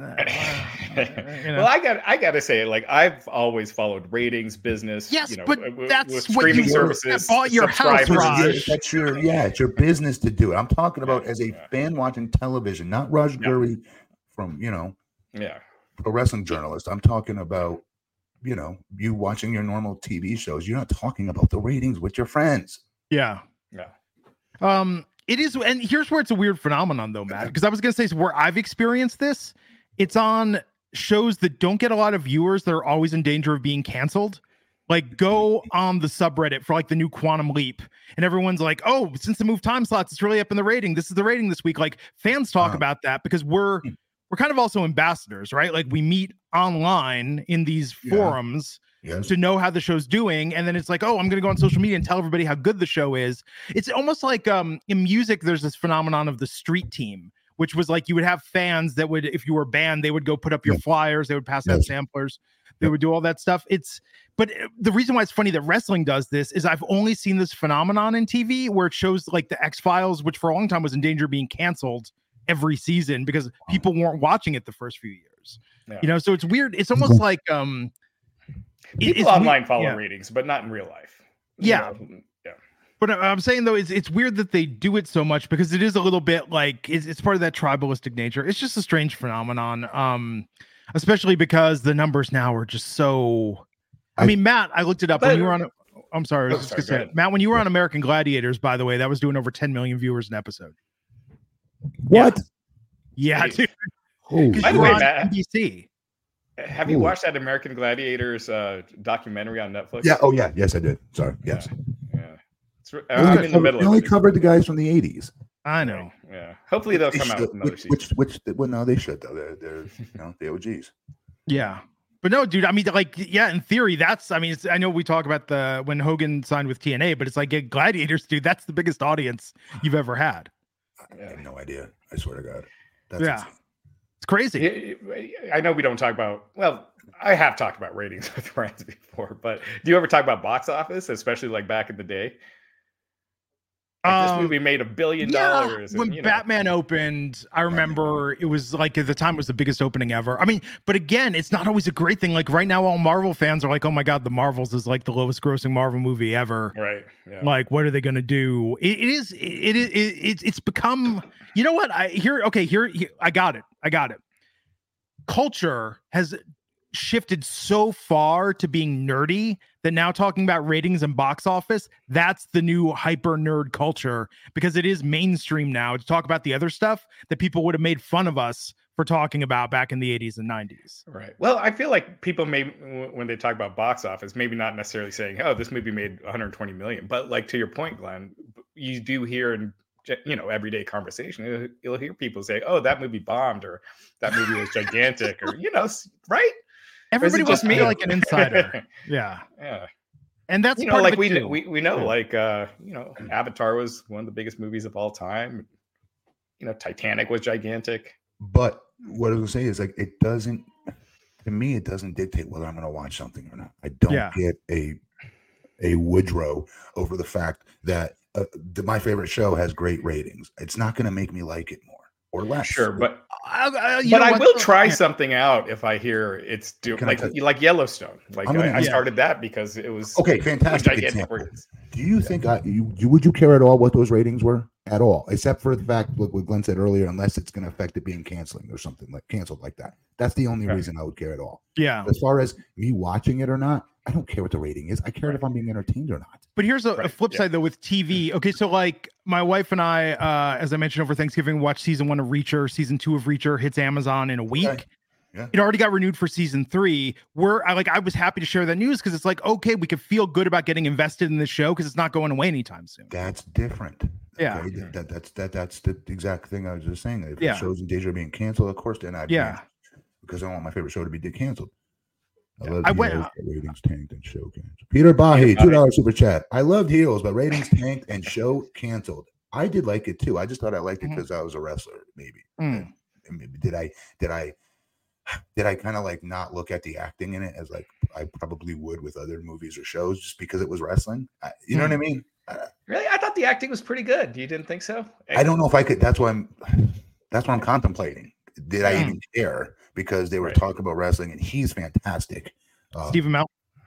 uh, you know. Well, I got I got to say, like I've always followed ratings, business. Yes, you know, but w- w- that's with what streaming you services. bought your house, subscribers. Raj. That's your yeah, it's your business to do it. I'm talking about as a Yeah. fan watching television, not Raj Yeah. Gurry from you know Yeah. a wrestling journalist. I'm talking about you know you watching your normal T V shows. You're not talking about the ratings with your friends. Yeah. Yeah. Um, it is, and here's where it's a weird phenomenon, though, Matt. Because I was gonna say, so where I've experienced this, it's on shows that don't get a lot of viewers that are always in danger of being canceled. Like, go on the subreddit for like the new Quantum Leap, and everyone's like, "Oh, since the move time slots, it's really up in the rating. This is the rating this week." Like, fans talk Wow. about that because we're we're kind of also ambassadors, right? Like, we meet online in these Yeah. forums Yes. to know how the show's doing, and then it's like, oh, I'm gonna go on social media and tell everybody how good the show is. It's almost like um in music there's this phenomenon of the street team, which was like you would have fans that would, if you were a band, they would go put up your Yeah. flyers, they would pass out Yes. samplers, they Yep. would do all that stuff. It's but uh, the reason why it's funny that wrestling does this is I've only seen this phenomenon in T V where it shows like the X-Files, which for a long time was in danger of being canceled every season because people weren't watching it the first few years. Yeah. You know, so it's weird. It's almost like um it- People it's online weird- follow yeah. ratings, but not in real life. You Yeah. know, yeah. But I- I'm saying though, it's it's weird that they do it so much because it is a little bit like it's, it's part of that tribalistic nature. It's just a strange phenomenon, um, especially because the numbers now are just so. I, I- mean, Matt, I looked it up when But- you were on. I'm sorry, I Oh, was just sorry, gonna go say, ahead. Matt, when you were on American Gladiators, by the way, that was doing over ten million viewers an episode. What? Yeah, Hey, dude. Holy Because By you the were way, on Matt- N B C. Have you Ooh. watched that American Gladiators uh, documentary on Netflix? Yeah. Oh yeah. Yes, I did. Sorry. Yeah. Yes. Yeah. It's, re- They I'm only, in the covered, middle they of only it. covered the guys from the eighties. I know. Yeah. Hopefully they'll They come out should- with another which, season. which, which, well, no, they should though. They're, they're, you know, the O Gs. Yeah. But no, dude, I mean, like, yeah, in theory, that's, I mean, it's, I know we talk about the, when Hogan signed with T N A, but it's like, yeah, Gladiators, dude, that's the biggest audience you've ever had. I have no idea. I swear to God. That's Yeah. insane. It's crazy. I know we don't talk about, well, I have talked about ratings with friends before, but do you ever talk about box office, especially like back in the day? Like this Um, movie made a billion Yeah, dollars. and, when you know, Batman opened, I remember it was like at the time it was the biggest opening ever. I mean, but again, it's not always a great thing. Like right now, all Marvel fans are like, "Oh my god, the Marvels is like the lowest grossing Marvel movie ever." Right. Yeah. Like, what are they going to do? It, it is. It is. It, it's it's become. You know what? I here. Okay. Here. here I got it. I got it. culture has shifted so far to being nerdy that now talking about ratings and box office, that's the new hyper nerd culture, because it is mainstream now to talk about the other stuff that people would have made fun of us for talking about back in the eighties and nineties. Right. Well, I feel like people may, when they talk about box office, maybe not necessarily saying, oh, this movie made one hundred twenty million, but like to your point, Glenn, you do hear in, you know, everyday conversation, you'll hear people say, oh, that movie bombed, or that movie was gigantic, or, you know, right? Everybody wants just to me? feel like an insider. Yeah. Yeah. And that's You know, part like of it we, too. we we know, Yeah. like uh, you know, Avatar was one of the biggest movies of all time. You know, Titanic was gigantic. But what I was gonna say is, like, it doesn't, to me, it doesn't dictate whether I'm gonna watch something or not. I don't Yeah. get a a Woodrow over the fact that uh, the, my favorite show has great ratings. It's not gonna make me like it more or less. Sure, but I, I, you but know I what, will though? try Yeah. something out if I hear it's doing Can I like tell you- like Yellowstone. Like I'm gonna- I, I Yeah. started that because it was Okay, it was fantastic gigantic example. ratings. Do you think I, you, you would you care at all what those ratings were at all, except for the fact, like what Glenn said earlier, unless it's going to affect it being canceling or something like canceled like that. That's the only Right. reason I would care at all. Yeah. As far as me watching it or not, I don't care what the rating is. I care if I'm being entertained or not. But here's a, a Right, flip yeah. side though with T V. Okay, so like my wife and I, uh, as I mentioned over Thanksgiving, watched season one of Reacher. Season two of Reacher hits Amazon in a week. Okay. Yeah. It already got renewed for season three. We're I like I was happy to share that news because it's like, okay, we can feel good about getting invested in this show because it's not going away anytime soon. That's different. Yeah. Okay? That, that- that's that that's the exact thing I was just saying. If Yeah. the shows in danger are being canceled, of course then I'd be Yeah. in, because I want my favorite show to be canceled. I Yeah. love I Heels, went- but ratings tanked and show canceled. Peter Bahi, two dollars super chat. I loved Heels, but ratings tanked and show canceled. I did like it too. I just thought I liked it Mhm. because I was a wrestler. Maybe. Mm. And maybe did I did I did I kind of like not look at the acting in it as like I probably would with other movies or shows just because it was wrestling? I, you know Hmm. what I mean? I, Really, I thought the acting was pretty good. You didn't think so? I don't know if I could. That's why I'm. That's what I'm contemplating. Did I Hmm. even care? Because they were Right. talking about wrestling, and he's fantastic. Uh, Stephen Mount.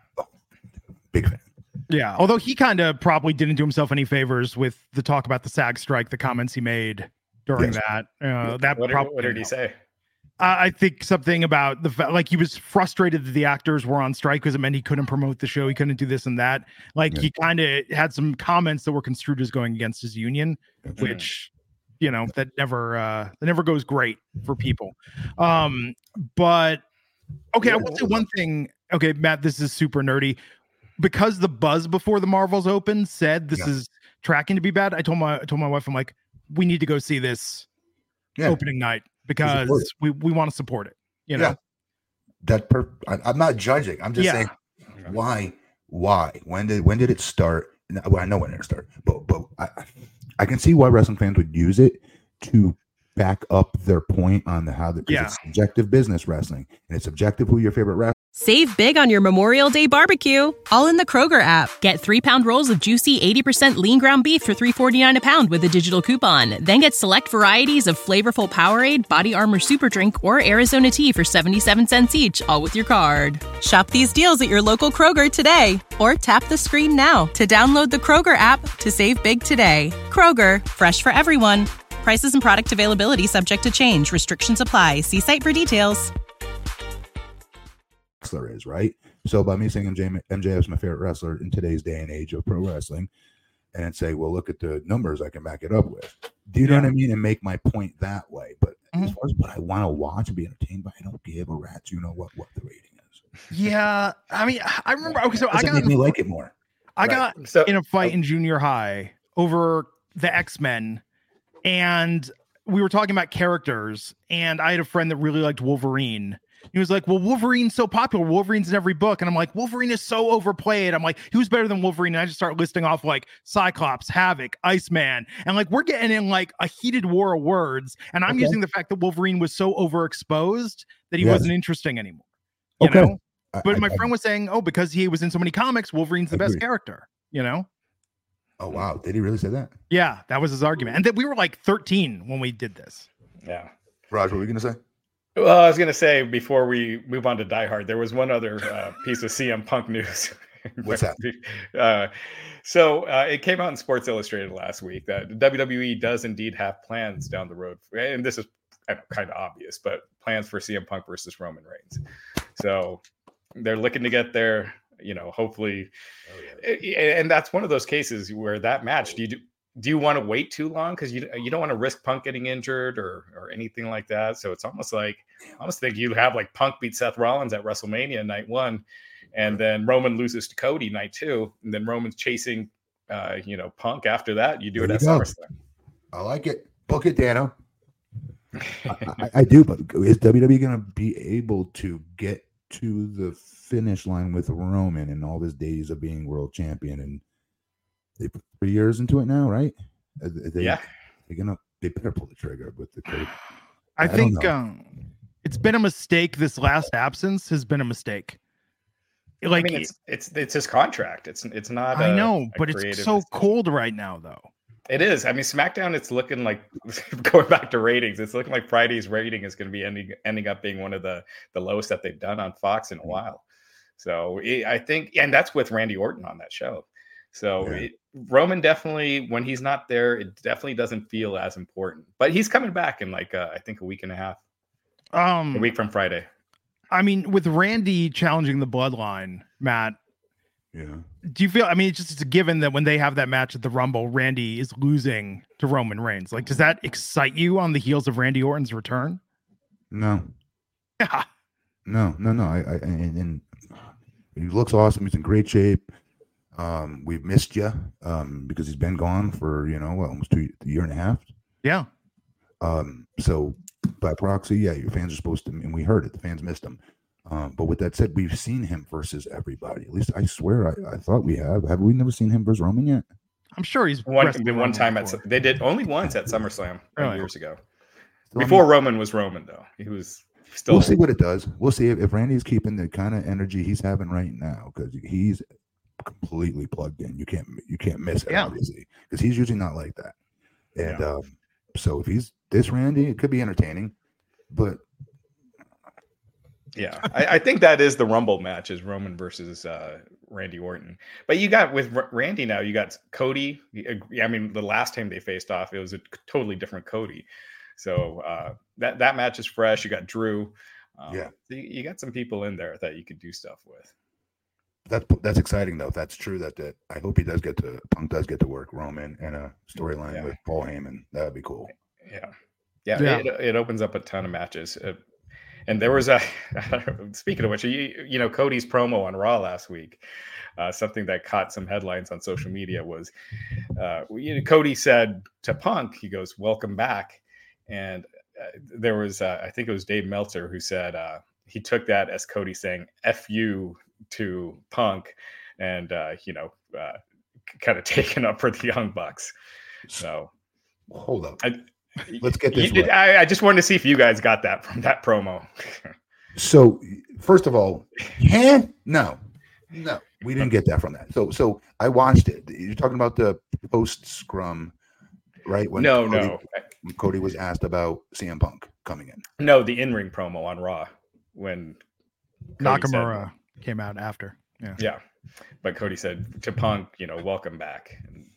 big fan. Yeah. Although he kind of probably didn't do himself any favors with the talk about the SAG strike, the comments he made during Yes. that. Uh, that What, did- probably what did he didn't help. say? I I think something about the fact, like he was frustrated that the actors were on strike because it meant he couldn't promote the show. He couldn't do this and that. Like Yeah. he kind of had some comments that were construed as going against his union, which, you know, that never, uh, that never goes great for people. Um, but okay, I will say one thing. Okay, Matt, this is super nerdy. Because the buzz before the Marvels opened said this Yeah. is tracking to be bad. I told my I told my wife, I'm like, we need to go see this Yeah, opening night because support it. we, we want to support it. You know, Yeah. that. Per- I, I'm not judging. I'm just Yeah. saying why. Why? When did when did it start? No, Well, I know when it started, but but I I can see why wrestling fans would use it to back up their point on the how the 'cause Yeah. it's subjective business wrestling, and it's subjective who your favorite wrestler. Save big on your Memorial Day barbecue, all in the Kroger app. Get three-pound rolls of juicy eighty percent lean ground beef for three forty-nine a pound with a digital coupon. Then get select varieties of flavorful Powerade, Body Armor Super Drink, or Arizona tea for seventy-seven cents each, all with your card. Shop these deals at your local Kroger today, or tap the screen now to download the Kroger app to save big today. Kroger, fresh for everyone. Prices and product availability subject to change. Restrictions apply. See site for details. Wrestler is, right? So by me saying M J M J F is my favorite wrestler in today's day and age of pro wrestling, and say, well, look at the numbers I can back it up with. Do you know Yeah. what I mean? And make my point that way. But Mhm. as far as what I want to watch and be entertained by, I don't give a rat's. You know what what the rating is. yeah. I mean, I remember. Okay, so I Doesn't got make in, me like it more. I Right. got So in a fight in junior high over the X-Men, and we were talking about characters, and I had a friend that really liked Wolverine. He was like, well, Wolverine's so popular. Wolverine's in every book. And I'm like, Wolverine is so overplayed. I'm like, who's better than Wolverine? And I just start listing off like Cyclops, Havoc, Iceman. And like, we're getting in like a heated war of words. And I'm Okay. using the fact that Wolverine was so overexposed that he Yes. wasn't interesting anymore. You Okay. know? I- But I- my I- friend was saying, oh, because he was in so many comics, Wolverine's the best Agreed. character, you know? oh wow, did he really say that? Yeah, that was his argument. And that we were like thirteen when we did this. yeah. Raj, what were you gonna say? Well, I was going to say before we move on to Die Hard, there was one other uh, piece of C M Punk news. What's that? Uh, so uh, it came out in Sports Illustrated last week that W W E does indeed have plans down the road. And this is kind of obvious, but plans for C M Punk versus Roman Reigns. So they're looking to get there, you know, hopefully. Oh, yeah. And that's one of those cases where that match, do you do, do you want to wait too long? Because you you don't want to risk Punk getting injured or or anything like that. So it's almost like, I almost think you have like Punk beat Seth Rollins at WrestleMania night one, and then Roman loses to Cody night two, and then Roman's chasing, uh, you know, Punk after that. You do There it you at go. SummerSlam. I like it. Book it, Dano. I, I, I do, but is W W E going to be able to get to the finish line with Roman in all his days of being world champion? And they put three years into it now, right? Are they, Yeah. They're gonna, they better pull the trigger with the Cody. I, I think don't um, it's been a mistake. This last absence has been a mistake. Like I mean, it's it's it's his contract. It's it's not. I a- know, a but it's creative so decision. cold right now, though. It is. I mean, SmackDown. It's looking like going back to ratings. It's looking like Friday's rating is going to be ending ending up being one of the the lowest that they've done on Fox in a while. So it, I think, and that's with Randy Orton on that show. So Yeah. it, Roman definitely, when he's not there, it definitely doesn't feel as important. But he's coming back in like uh, I think a week and a half, Um, a week from Friday. I mean, with Randy challenging the Bloodline, Matt, Yeah. do you feel? I mean, it's just it's a given that when they have that match at the Rumble, Randy is losing to Roman Reigns. Like, does that excite you on the heels of Randy Orton's return? No. Yeah. No, no, no. I, I and, and he looks awesome. He's in great shape. Um, we've missed you um, because he's been gone for you know what, almost two a year and a half. Yeah. Um, so by proxy, yeah, your fans are supposed to, and we heard it. The fans missed him. Um, but with that said, we've seen him versus everybody. At least I swear, I, I thought we have. Have we never seen him versus Roman yet? I'm sure he's One wrestled the one Roman time at before. they did only once at SummerSlam Really? years ago. So, I Before mean, Roman was Roman, though, he was still. we'll see what it does. We'll see if, if Randy's keeping the kind of energy he's having right now because he's completely plugged in. You can't you can't miss it, Yeah. obviously, because he's usually not like that. And Yeah. um, so if he's this Randy, it could be entertaining. But Yeah, I, I think that is the Rumble match is Roman versus uh, Randy Orton. But you got with R- Randy now, you got Cody. I mean, the last time they faced off, it was a totally different Cody. So uh, that that match is fresh. You got Drew. Um, Yeah. you, you got some people in there that you could do stuff with. that's that's exciting though. If that's true, that, that I hope he does get to Punk does get to work Roman and a storyline Yeah. with Paul Heyman. That would be cool. Yeah, yeah, Yeah. It, it opens up a ton of matches. Uh, and there was a speaking of which, you, you know, Cody's promo on Raw last week. Uh, something that caught some headlines on social media was uh, you know, Cody said to Punk, he goes, "Welcome back," and uh, there was uh, I think it was Dave Meltzer who said uh, he took that as Cody saying "F you" to Punk, and uh, you know, uh, kind of taken up for the Young Bucks. So. Hold up. I, Let's get this You- right. I, I just wanted to see if you guys got that from that promo. So first of all, can no, no, we didn't get that from that. So so I watched it. You're talking about the post scrum, right? When no, Cody, no, when Cody was asked about C M Punk coming in. no. The in-ring promo on Raw when Cody said- Nakamura came out after. Yeah. yeah, but Cody said to Punk, you know, "Welcome back." And,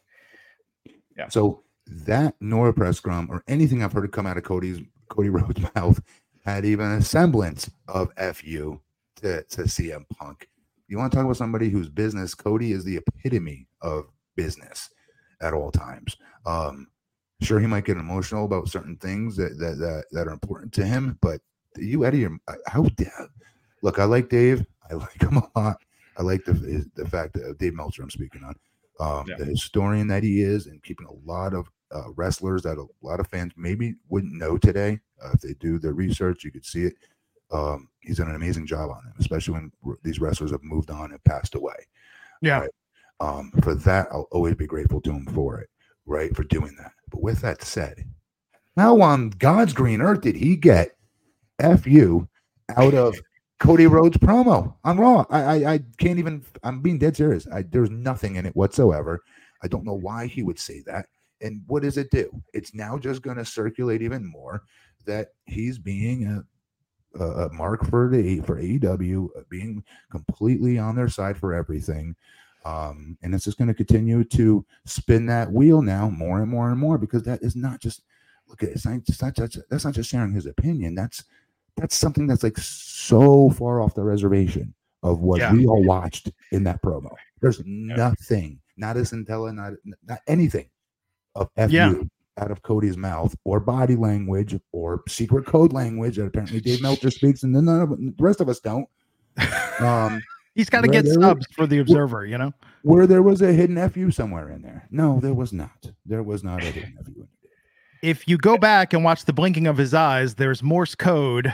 So that nor a press scrum or anything I've heard come out of Cody's Cody Rhodes' mouth had even a semblance of F you to, to C M Punk. You want to talk about somebody whose business, Cody is the epitome of business at all times. Um, sure, he might get emotional about certain things that that that, that are important to him, but you out of your how dare look, I like Dave. I like him a lot. I like the the fact that Dave Meltzer I'm speaking on. Um, Yeah. the historian that he is and keeping a lot of uh, wrestlers that a lot of fans maybe wouldn't know today. Uh, if they do their research, you could see it. Um, he's done an amazing job on them, especially when r- these wrestlers have moved on and passed away. Yeah. Right. Um, for that, I'll always be grateful to him for it, right? For doing that. But with that said, how on God's green earth did he get F you out of Cody Rhodes promo on Raw? I, I I can't even. I'm being dead serious. I, there's nothing in it whatsoever. I don't know why he would say that. And what does it do? It's now just going to circulate even more that he's being a, a, a mark for the for A E W, uh, being completely on their side for everything. Um, and it's just going to continue to spin that wheel now more and more and more because that is not just look at it's not, it's not just, that's not just sharing his opinion. That's that's something that's like so far off the reservation of what Yeah. we all watched in that promo. There's nothing, not a scintilla, not not anything of F Yeah. you out of Cody's mouth, or body language, or secret code language that apparently Dave Meltzer speaks, and then none of the rest of us don't. Um, He's got to where get there- subs for the Observer, you know. where there was a hidden F U somewhere in there. No, there was not. There was not a hidden F U. If you go back and watch the blinking of his eyes, there's Morse code.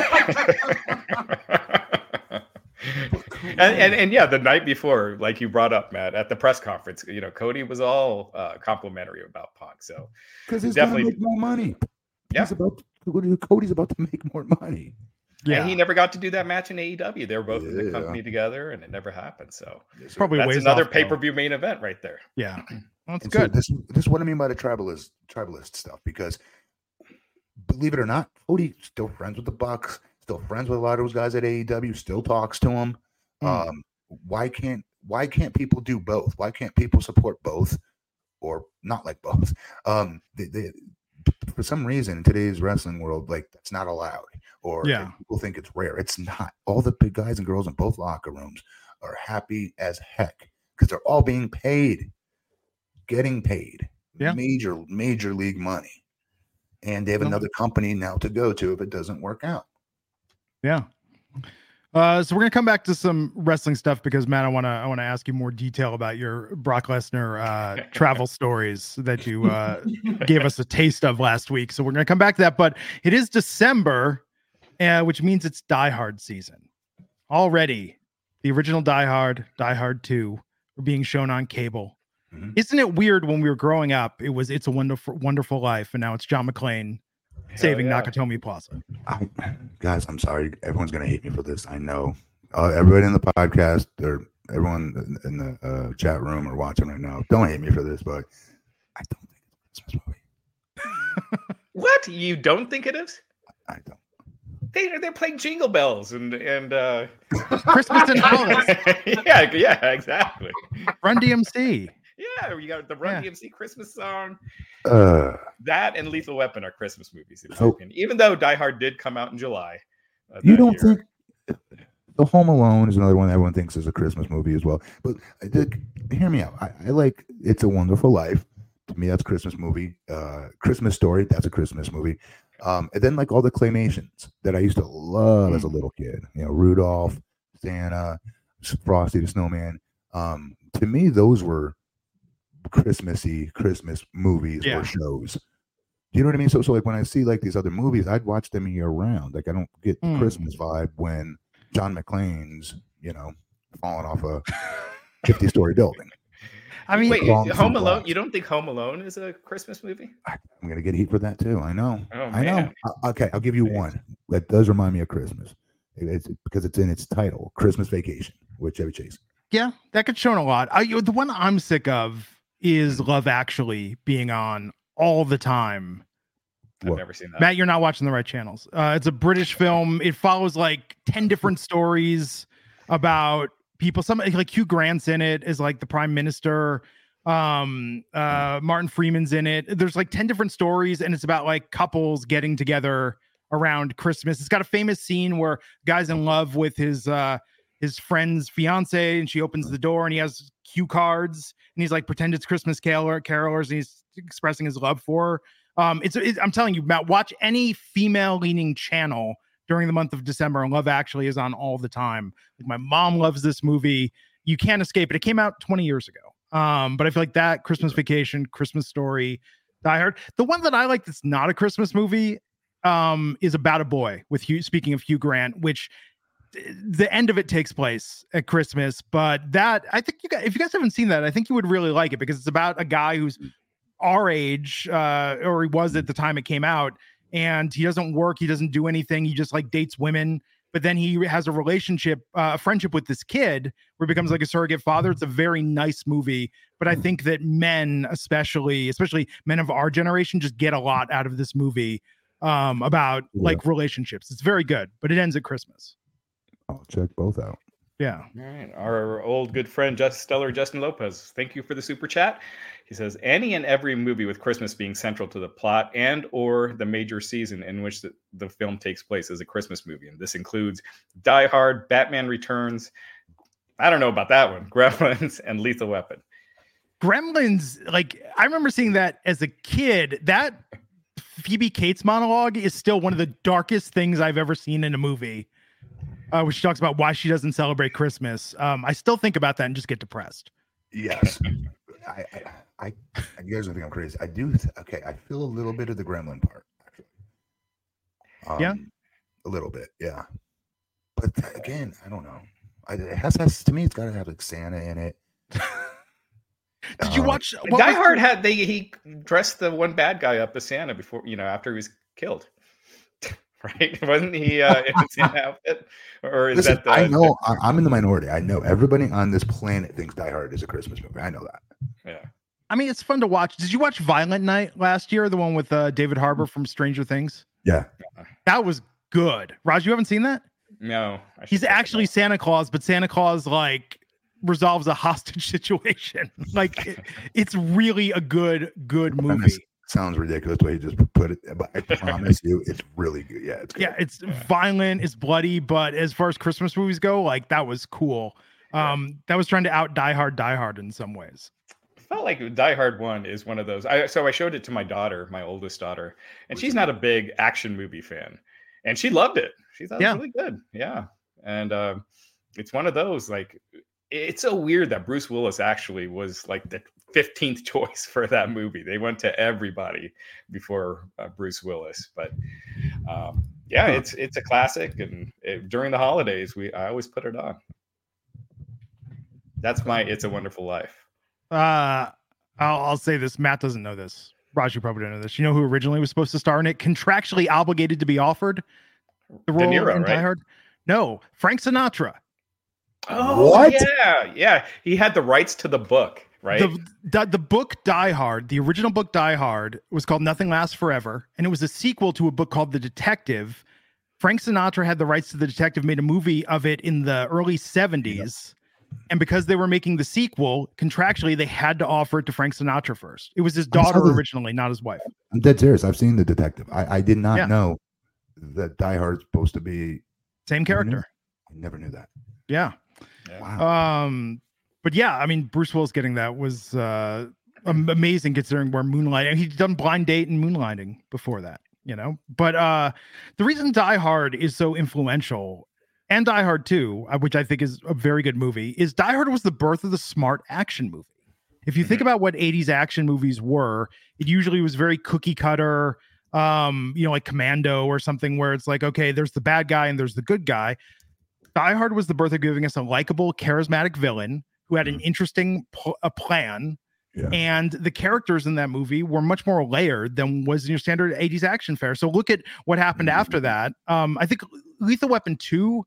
and, and and yeah, the night before, like you brought up, Matt, at the press conference, you know, Cody was all uh, complimentary about Punk. So Because he's Definitely- going to make more money. Yeah. He's about to, Cody's about to make more money. and he never got to do that match in A E W. They were both in the Yeah. company together, and it never happened. So Probably that's ways another off, though. pay per view main event right there. Yeah, well, that's And so good. this, this is what I mean by the tribalist, tribalist stuff. Because believe it or not, Cody's still friends with the Bucks, still friends with a lot of those guys at A E W, still talks to them. Mm. Um, why can't why can't people do both? Why can't people support both, or not like both? Um, they, they, for some reason in today's wrestling world, like that's not allowed, or Yeah. people think it's rare. It's not. All the big guys and girls in both locker rooms are happy as heck because they're all being paid, getting paid, Yeah. major major league money, and they have Well- another company now to go to if it doesn't work out. Yeah. Uh, so we're gonna come back to some wrestling stuff because Matt, I wanna I wanna ask you more detail about your Brock Lesnar uh, travel stories that you uh, gave us a taste of last week. So we're gonna come back to that. But it is December, uh, which means it's Die Hard season already. The original Die Hard, Die Hard Two, are being shown on cable. Mhm. Isn't it weird when we were growing up? It was It's a Wonderful Wonderful Life, and now it's John McClane saving yeah. Nakatomi Plaza. I, guys, I'm sorry. Everyone's gonna hate me for this. I know. Uh, everybody in the podcast, or everyone in the uh, chat room or watching right now, don't hate me for this, but I don't think it's a Christmas movie. What, you don't think it is? I don't. They they're playing Jingle Bells and and uh, Christmas in Hollis, yeah, yeah, exactly. Run D M C. Yeah, you got the Run Yeah. D M C Christmas song. Uh, That and Lethal Weapon are Christmas movies, in my So- opinion. Even though Die Hard did come out in July. uh, you that don't year. think The Home Alone is another one that everyone thinks is a Christmas movie as well. But uh, the, hear me out. I, I like It's a Wonderful Life. To me, that's a Christmas movie. Uh, Christmas Story, that's a Christmas movie. Um, and then like all the claymations that I used to love as a little kid. You know, Rudolph, Santa, Frosty the Snowman. Um, to me, those were Christmassy Christmas movies Yeah. or shows. Do you know what I mean? So, so like when I see like these other movies, I'd watch them year round. Like I don't get the Mm. Christmas vibe when John McClane's, you know, falling off a fifty-story building. I mean, Wait, Wrong Home from Alone? Glass. You don't think Home Alone is a Christmas movie? I, I'm gonna get heat for that too. I know. Oh, I know. man. I- okay, I'll give you one that does remind me of Christmas. It- It's because it's in its title, Christmas Vacation with Chevy Chase. yeah, that could show a lot. I, you- the one I'm sick of is Love Actually being on all the time. I've What? never seen that. Matt, you're not watching the right channels. Uh, it's a British film. It follows like ten different stories about people. Some like Hugh Grant's in it as like the prime minister. Um, uh, Martin Freeman's in it. There's like ten different stories, and it's about like couples getting together around Christmas. It's got a famous scene where guy's in love with his uh his friend's fiance, and she opens the door, and he has cue cards, and he's like pretend it's Christmas caroler carolers, and he's expressing his love for her. Um, it's, it, I'm telling you, Matt, watch any female-leaning channel during the month of December, and Love Actually is on all the time. Like my mom loves this movie. You can't escape it. It came out twenty years ago. Um, but I feel like that Christmas Vacation, Christmas Story, Die Hard. The one that I like that's not a Christmas movie um, is About a Boy with Hugh. Speaking of Hugh Grant, which the end of it takes place at Christmas, but that I think you guys, if you guys haven't seen that, I think you would really like it because it's about a guy who's our age, uh, or he was at the time it came out, and he doesn't work, he doesn't do anything, he just like dates women, but then he has a relationship, uh, a friendship with this kid where he becomes like a surrogate father. It's a very nice movie, but I think that men, especially, especially men of our generation, just get a lot out of this movie um, about Yeah. like relationships. It's very good, but it ends at Christmas. I'll check both out. Yeah. All right. Our old good friend, Just Stellar Justin Lopez. Thank you for the super chat. He says, any and every movie with Christmas being central to the plot and or the major season in which the, the film takes place is a Christmas movie. And this includes Die Hard, Batman Returns. I don't know about that one. Gremlins and Lethal Weapon. Gremlins, like, I remember seeing that as a kid. That Phoebe Cates monologue is still one of the darkest things I've ever seen in a movie. Uh, which talks about why she doesn't celebrate Christmas. Um, I still think about that and just get depressed. Yes. I, I, I, you guys don't think I'm crazy. I do. Th- okay. I feel a little bit of the gremlin part. Actually. Um, yeah. A little bit. Yeah. But th- again, I don't know. I, it has, has to me, it's got to have like Santa in it. Did you uh, watch Die Hard? The... Had they he dressed the one bad guy up as Santa before, you know, after he was killed. Right? Wasn't he uh, in the same outfit? Or is Listen, that the, I know the... I'm in the minority. I know everybody on this planet thinks Die Hard is a Christmas movie. I know that. Yeah. I mean, it's fun to watch. Did you watch Violent Night last year? The one with uh, David Harbour from Stranger Things? Yeah. That was good. Raj, you haven't seen that? No. He's actually Santa Claus, but Santa Claus, like, resolves a hostage situation. Like, it, it's really a good, good movie. Sounds ridiculous the way you just put it, but I promise you, it's really good. Yeah, it's good. Yeah, it's yeah. violent, it's bloody, but as far as Christmas movies go, like that was cool. Um, yeah. That was trying to out Die Hard, Die Hard in some ways. I felt like Die Hard One is one of those. I so I showed it to my daughter, my oldest daughter, and she's not a big action movie fan, and she loved it. She thought yeah. it was really good. Yeah, and uh, it's one of those like. It's so weird that Bruce Willis actually was like the fifteenth choice for that movie. They went to everybody before uh, Bruce Willis, but um, yeah, huh. it's it's a classic. And it, during the holidays, we I always put it on. That's my "It's a Wonderful Life." Uh, I'll, I'll say this. Matt doesn't know this. Raj, you probably don't know this. You know who originally was supposed to star in it? Contractually obligated to be offered the role Niro, in right? Die Hard? No, Frank Sinatra. Oh, what? yeah, yeah. He had the rights to the book, right? The, the the book Die Hard, the original book Die Hard, was called Nothing Lasts Forever, and it was a sequel to a book called The Detective. Frank Sinatra had the rights to The Detective, made a movie of it in the early seventies, yep. and because they were making the sequel, contractually they had to offer it to Frank Sinatra first. It was his daughter the, originally, not his wife. I'm dead serious. I've seen The Detective. I, I did not yeah. know that Die Hard's supposed to be same character. I never knew that. Yeah. Wow. Um, but yeah, I mean, Bruce Willis getting that was uh, amazing considering where Moonlighting. He'd done Blind Date and Moonlighting before that, you know. But uh, the reason Die Hard is so influential, and Die Hard two, which I think is a very good movie, is Die Hard was the birth of the smart action movie. If you think about what eighties action movies were, it usually was very cookie cutter, um, you know, like Commando or something where it's like, okay, there's the bad guy and there's the good guy. Die Hard was the birth of giving us a likable, charismatic villain who had an interesting pl- a plan, yeah. and the characters in that movie were much more layered than was your standard eighties action fare. So look at what happened mm-hmm. after that. Um, I think Lethal Weapon two,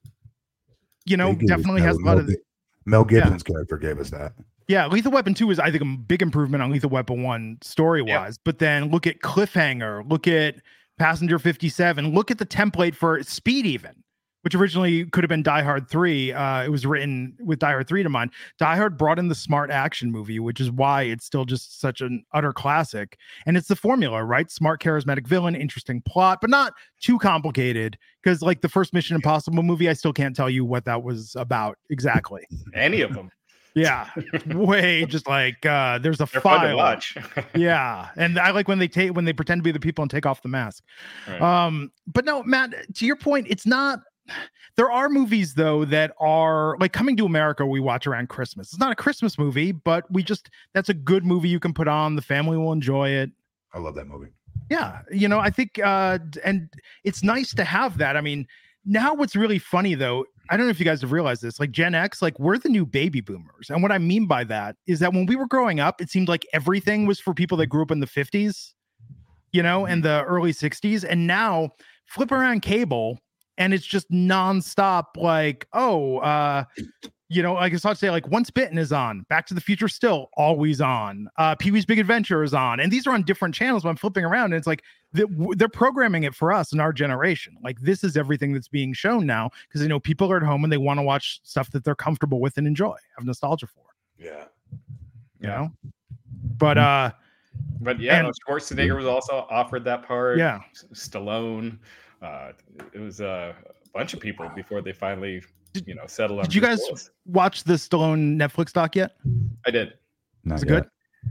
you know, definitely has a lot Mel, of the, Mel Gibson's yeah. character gave us that. Yeah, Lethal Weapon two is, I think, a big improvement on Lethal Weapon one story-wise. Yep. But then look at Cliffhanger, look at Passenger fifty-seven, look at the template for Speed even, which originally could have been Die Hard three. Uh, it was written with Die Hard three to mind. Die Hard brought in the smart action movie, which is why it's still just such an utter classic. And it's the formula, right? Smart, charismatic villain, interesting plot, but not too complicated. Because like the first Mission Impossible movie, I still can't tell you what that was about exactly. Any of them. Yeah, way just like uh, there's a They're file. Fun to watch. Yeah, and I like when they take when they pretend to be the people and take off the mask. Right. Um, but no, Matt, to your point, it's not. There are movies though that are like Coming to America we watch around Christmas. It's not a Christmas movie, but we just that's a good movie you can put on. The family will enjoy it. I love that movie. Yeah, you know, I think uh and it's nice to have that. I mean, now what's really funny though, I don't know if you guys have realized this, like Gen X, like we're the new baby boomers. And what I mean by that is that when we were growing up, it seemed like everything was for people that grew up in the fifties, you know, and the early sixties. And now flip around cable and it's just nonstop like, oh, uh, You know, like I saw say, like Once Bitten is on, Back to the Future still always on, uh, Pee Wee's Big Adventure is on, and these are on different channels. But I'm flipping around, and it's like they're, they're programming it for us in our generation. Like this is everything that's being shown now because they know people are at home and they want to watch stuff that they're comfortable with and enjoy, have nostalgia for. Yeah, you yeah. know. But uh, but yeah, and, no, Schwarzenegger was also offered that part. Yeah, Stallone. Uh, it was a bunch of people before they finally. You know, settle on. Did you guys voice. watch the Stallone Netflix doc yet? I did. Is it good?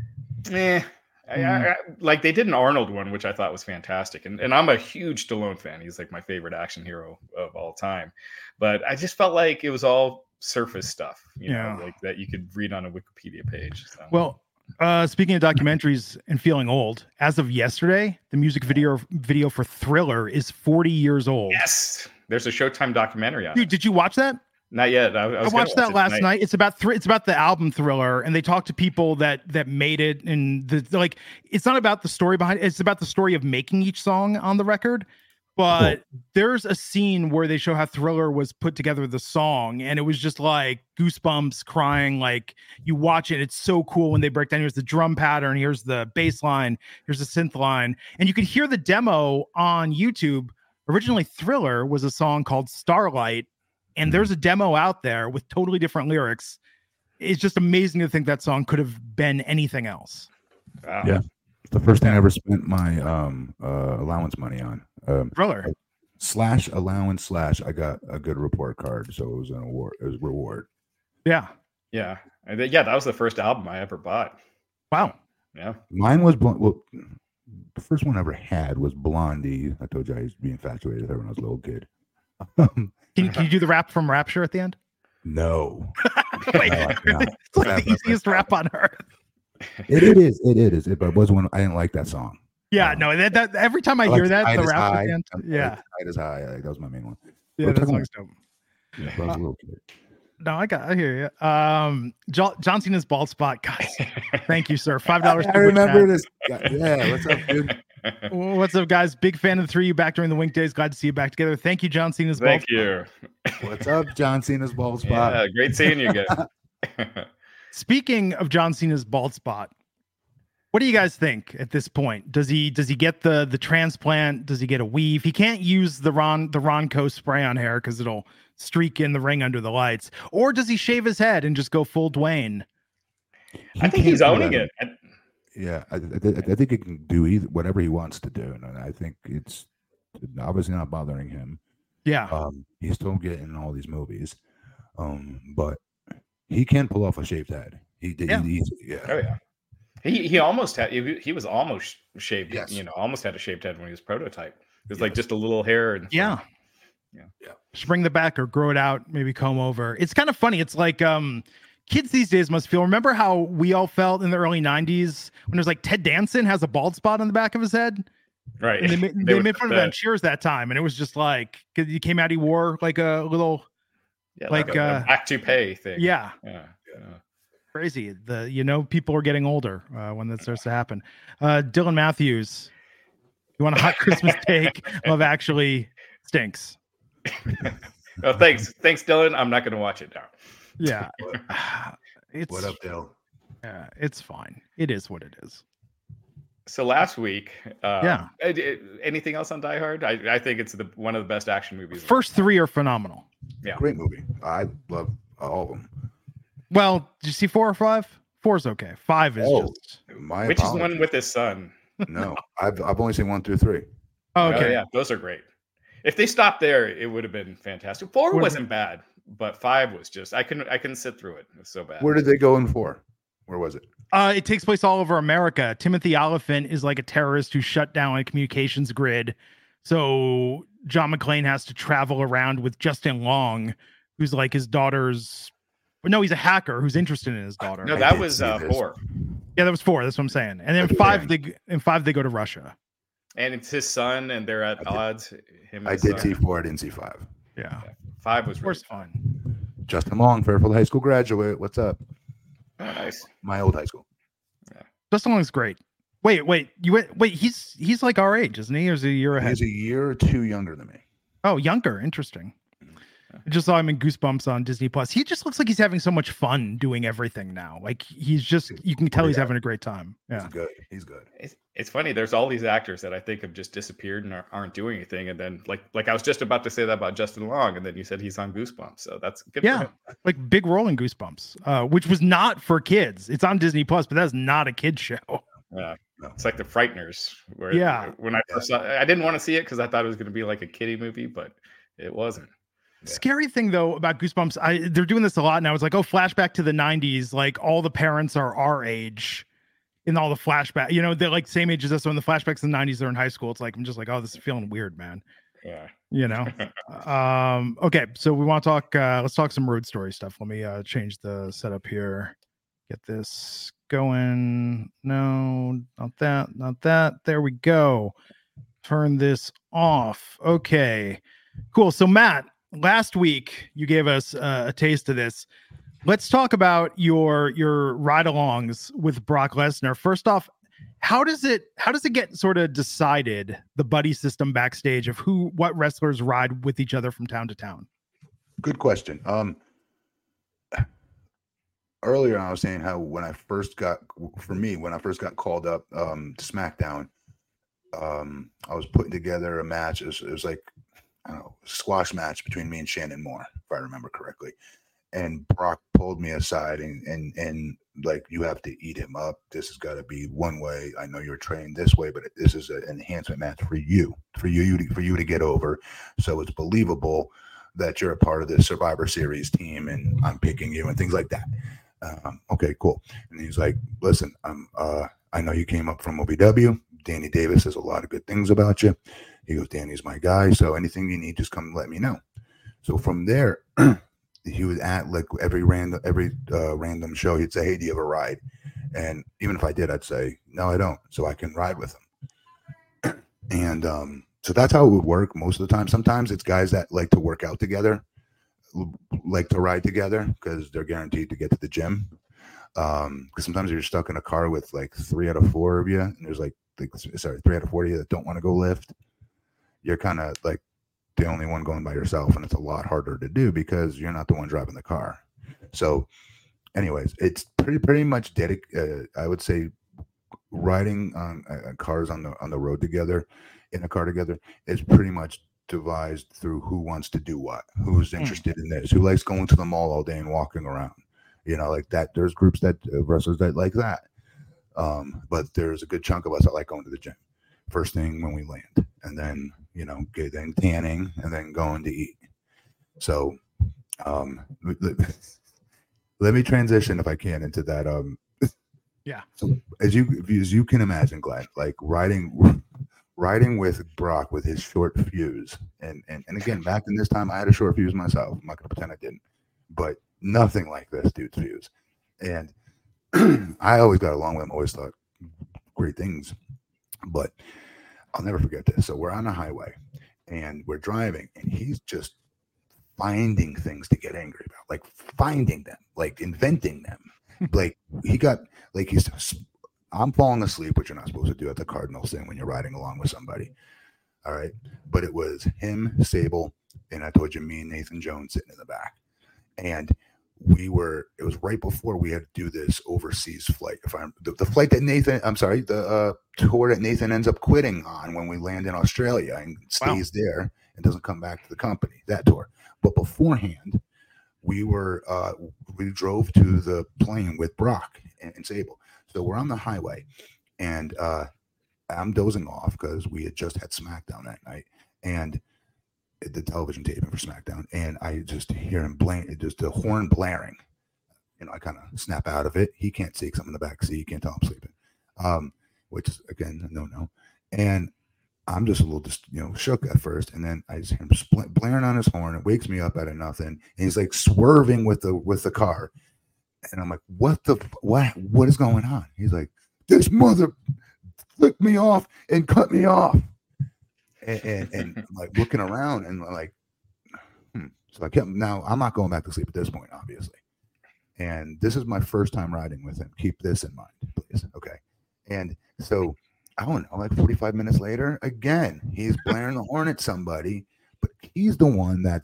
Eh, I, I, I, like they did an Arnold one, which I thought was fantastic, and and I'm a huge Stallone fan. He's like my favorite action hero of all time. But I just felt like it was all surface stuff, you yeah. know, like that you could read on a Wikipedia page. So. Well, uh, speaking of documentaries and feeling old, as of yesterday, the music video video for Thriller is forty years old. Yes. There's a Showtime documentary on Dude, it. Did you watch that? Not yet. I, I, I watched that last tonight. night. It's about three. It's about the album Thriller, and they talk to people that that made it. And the like, it's not about the story behind it. It's about the story of making each song on the record. But cool. There's a scene where they show how Thriller was put together, the song, and it was just like goosebumps, crying. Like you watch it, it's so cool when they break down. Here's the drum pattern. Here's the bass line. Here's the synth line, and you can hear the demo on YouTube. Originally, Thriller was a song called Starlight, and there's a demo out there with totally different lyrics. It's just amazing to think that song could have been anything else. Wow. Yeah, it's the first thing I ever spent my um, uh, allowance money on. Um, Thriller slash allowance slash I got a good report card, so it was an award. It was reward. Yeah, yeah, yeah. That was the first album I ever bought. Wow. Yeah, mine was well. The first one I ever had was Blondie. I told you I used to be infatuated with her when I was a little kid. can, you, can you do the rap from Rapture at the end? No. Wait, no it's like the easiest rap on earth. It, it is. It is. It, but it was one. I didn't like that song. Yeah, um, no. That, that every time I, I hear that, the rap at the end. Yeah, Tight as High. Like, that was my main one. Yeah, that song's dope. Yeah, I was a little kid. No, I got. I hear you. Um, John, John Cena's bald spot, guys. Thank you, sir. Five dollars. I remember this. Yeah, what's up, dude? What's up, guys? Big fan of the three of you back during the Wink Days. Glad to see you back together. Thank you, John Cena's bald Thank you. What's up, John Cena's bald spot? Yeah, great seeing you guys. Speaking of John Cena's bald spot, what do you guys think at this point? Does he does he get the the transplant? Does he get a weave? He can't use the Ron the Ronco spray on hair because it'll streak in the ring under the lights. Or does he shave his head and just go full Dwayne? I think he's owning it. Yeah, I, I, I think he can do either whatever he wants to do, and I think it's obviously not bothering him. Yeah, um, he's still getting all these movies, um, but he can pull off a shaved head. He did. Yeah. He, yeah. Oh yeah. He he almost had he, he was almost shaved. Yes. You know, almost had a shaved head when he was prototype. It was yes. like just a little hair and yeah. Yeah. Yeah. Just bring the back or grow it out, maybe comb over. It's kind of funny. It's like um kids these days must feel. Remember how we all felt in the early nineties when it was like Ted Danson has a bald spot on the back of his head? Right. And they, made, they, they made fun of that in Cheers that time. And it was just like, because he came out, he wore like a little, yeah, like, like a, uh, a back to pay thing. Yeah. Yeah. yeah. Crazy. The, you know, people are getting older uh, when that starts to happen. Uh, Dylan Matthews, you want a hot Christmas take of actually stinks? Oh, thanks. Thanks, Dylan. I'm not going to watch it now. Yeah. It's, what up, Dale? Yeah, it's fine. It is what it is. So last week, um, yeah. Anything else on Die Hard? I, I think it's the one of the best action movies. First three are phenomenal. Yeah, great movie. I love all of them. Well, did you see four or five? Four's okay. Five is oh, just. My Which apologies. Is the one with his son? No, I've I've only seen one through three. Oh, okay, oh, yeah, those are great. If they stopped there, it would have been fantastic. Four Where wasn't bad, but five was just I couldn't I couldn't sit through it. It was so bad. Where did they go in four? Where was it? Uh, it takes place all over America. Timothy Oliphant is like a terrorist who shut down a communications grid. So John McClane has to travel around with Justin Long, who's like his daughter's. No, he's a hacker who's interested in his daughter. No, that was uh, four. Yeah, that was four. That's what I'm saying. And then Okay. five, they in five they go to Russia. And it's his son, and they're at I did, odds. Him. And I his did son. see four. I didn't see five. Yeah, yeah. Five was four's really fun. Justin Long, Fairfield High School graduate. What's up? Oh, nice. My old high school. Yeah. Justin Long's great. Wait, wait, you went. Wait, he's he's like our age, isn't he? Or is he a year ahead? He's a year or two younger than me. Oh, younger. Interesting. I just saw him in Goosebumps on Disney Plus. He just looks like he's having so much fun doing everything now. Like he's just, you can tell he's having a great time. Yeah. He's good. He's good. It's, it's funny. There's all these actors that I think have just disappeared and are, aren't doing anything. And then like, like I was just about to say that about Justin Long. And then you said he's on Goosebumps. So that's good. Yeah. For him. Like big role in Goosebumps, uh, which was not for kids. It's on Disney Plus, but that's not a kid's show. Yeah. It's like the Frighteners. Where yeah. When I first saw I didn't want to see it because I thought it was going to be like a kiddie movie, but it wasn't. Yeah. Scary thing though about Goosebumps, I they're doing this a lot now. It's like, oh, flashback to the nineties, like all the parents are our age in all the flashback. You know, they're like same age as us. So in the flashbacks in the nineties, they're in high school. It's like I'm just like, oh, this is feeling weird, man. Yeah. You know. um, okay, so we want to talk. Uh, let's talk some road story stuff. Let me uh, change the setup here. Get this going. No, not that. Not that. There we go. Turn this off. Okay. Cool. So Matt, last week you gave us uh, a taste of this. Let's talk about your your ride-alongs with Brock Lesnar. First off, how does it how does it get sort of decided, the buddy system backstage of who what wrestlers ride with each other from town to town? Good question. Um, earlier I was saying how when I first got for me when I first got called up um, to SmackDown, um, I was putting together a match. It was, it was like I don't know, squash match between me and Shannon Moore, if I remember correctly. And Brock pulled me aside and and and like, you have to eat him up. This has got to be one way. I know you're trained this way, but this is an enhancement match for you, for you, to, for you to get over. So it's believable that you're a part of this Survivor Series team, and I'm picking you and things like that. Um, okay, cool. And he's like, listen, I'm, uh, I know you came up from O V W. Danny Davis says a lot of good things about you. He goes, Danny's my guy. So anything you need, just come let me know. So from there, he was at like every random, every uh, random show. He'd say, hey, do you have a ride? And even if I did, I'd say, no, I don't. So I can ride with him. And um, so that's how it would work most of the time. Sometimes it's guys that like to work out together, like to ride together because they're guaranteed to get to the gym. Um, because sometimes you're stuck in a car with like three out of four of you, and there's like, like sorry, three out of four of you that don't want to go lift. You're kind of like the only one going by yourself, and it's a lot harder to do because you're not the one driving the car. So anyways, it's pretty pretty much dedicated. Uh, I would say riding on uh, cars on the on the road together, in a car together, is pretty much devised through who wants to do what, who's interested in this, who likes going to the mall all day and walking around, you know, like that. There's groups that uh, wrestlers that like that, um, but there's a good chunk of us that like going to the gym first thing when we land, and then, you know, get then tanning and then going to eat. So um let me transition, if I can, into that. Um yeah. So as you as you can imagine, Glenn, like riding riding with Brock with his short fuse, and and and again, back in this time I had a short fuse myself. I'm not gonna pretend I didn't, but nothing like this dude's fuse. And I always got along with him, always thought great things. But I'll never forget this. So we're on a highway and we're driving, and he's just finding things to get angry about, like finding them, like inventing them. Like he got, like he's, I'm falling asleep, which you're not supposed to do at the Cardinals thing when you're riding along with somebody. All right. But it was him, Sable, and I told you, me and Nathan Jones sitting in the back. And we were, it was right before we had to do this overseas flight. If I'm the, the flight that Nathan, I'm sorry, the uh, tour that Nathan ends up quitting on when we land in Australia and stays wow. there and doesn't come back to the company, that tour. But beforehand, we were, uh, we drove to the plane with Brock and, and Sable. So we're on the highway, and uh, I'm dozing off because we had just had SmackDown that night. And the television taping for SmackDown, and I just hear him blank, just the horn blaring. You know, I kind of snap out of it. He can't see because I'm in the back seat. He can't tell I'm sleeping, um, which is, again, no, no. And I'm just a little, just you know, shook at first, and then I just hear him spl- blaring on his horn. It wakes me up out of nothing, and he's like swerving with the with the car, and I'm like, "What the what? What is going on?" He's like, "This mother flicked me off and cut me off." And, and, and I'm like looking around and like, hmm. So I kept, now I'm not going back to sleep at this point, obviously. And this is my first time riding with him. Keep this in mind, please. Okay. And so I don't know, like forty-five minutes later, again, he's blaring the horn at somebody, but he's the one that's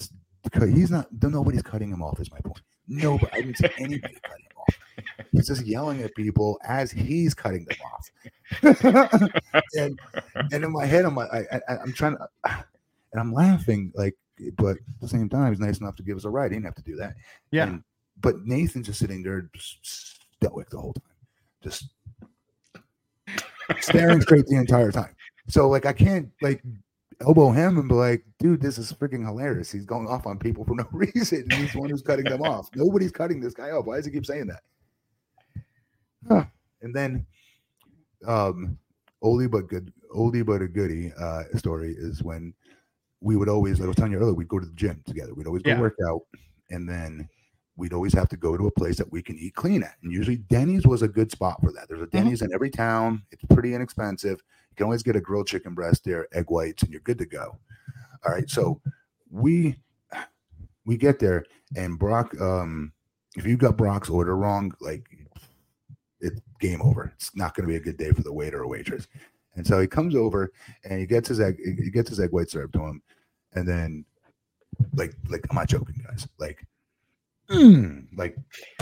he's not. Nobody's cutting him off. Is my point. Nobody. I didn't see anybody cutting him off. He's just yelling at people as he's cutting them off. and and in my head, I'm like, I, I, I'm trying to, and I'm laughing like, but at the same time, he's nice enough to give us a ride. He didn't have to do that. Yeah. And, but Nathan's just sitting there, just stoic the whole time, just staring straight the entire time. So like, I can't like elbow him and be like, dude, this is freaking hilarious. He's going off on people for no reason. And he's the one who's cutting them off. Nobody's cutting this guy off. Why does he keep saying that? Huh. And then, um, oldie but good, oldie but a goodie uh, story is when we would always, like I was telling you earlier, we'd go to the gym together. We'd always go yeah. work out, and then we'd always have to go to a place that we can eat clean at. And usually Denny's was a good spot for that. There's a Denny's mm-hmm. in every town. It's pretty inexpensive. You can always get a grilled chicken breast there, egg whites, and you're good to go. All right. So we we get there, and Brock, um, if you got Brock's order wrong, like it's game over. It's not going to be a good day for the waiter or waitress. And so he comes over and he gets his egg, he gets his egg white served to him, and then like like I'm not joking, guys. Like, mm, like,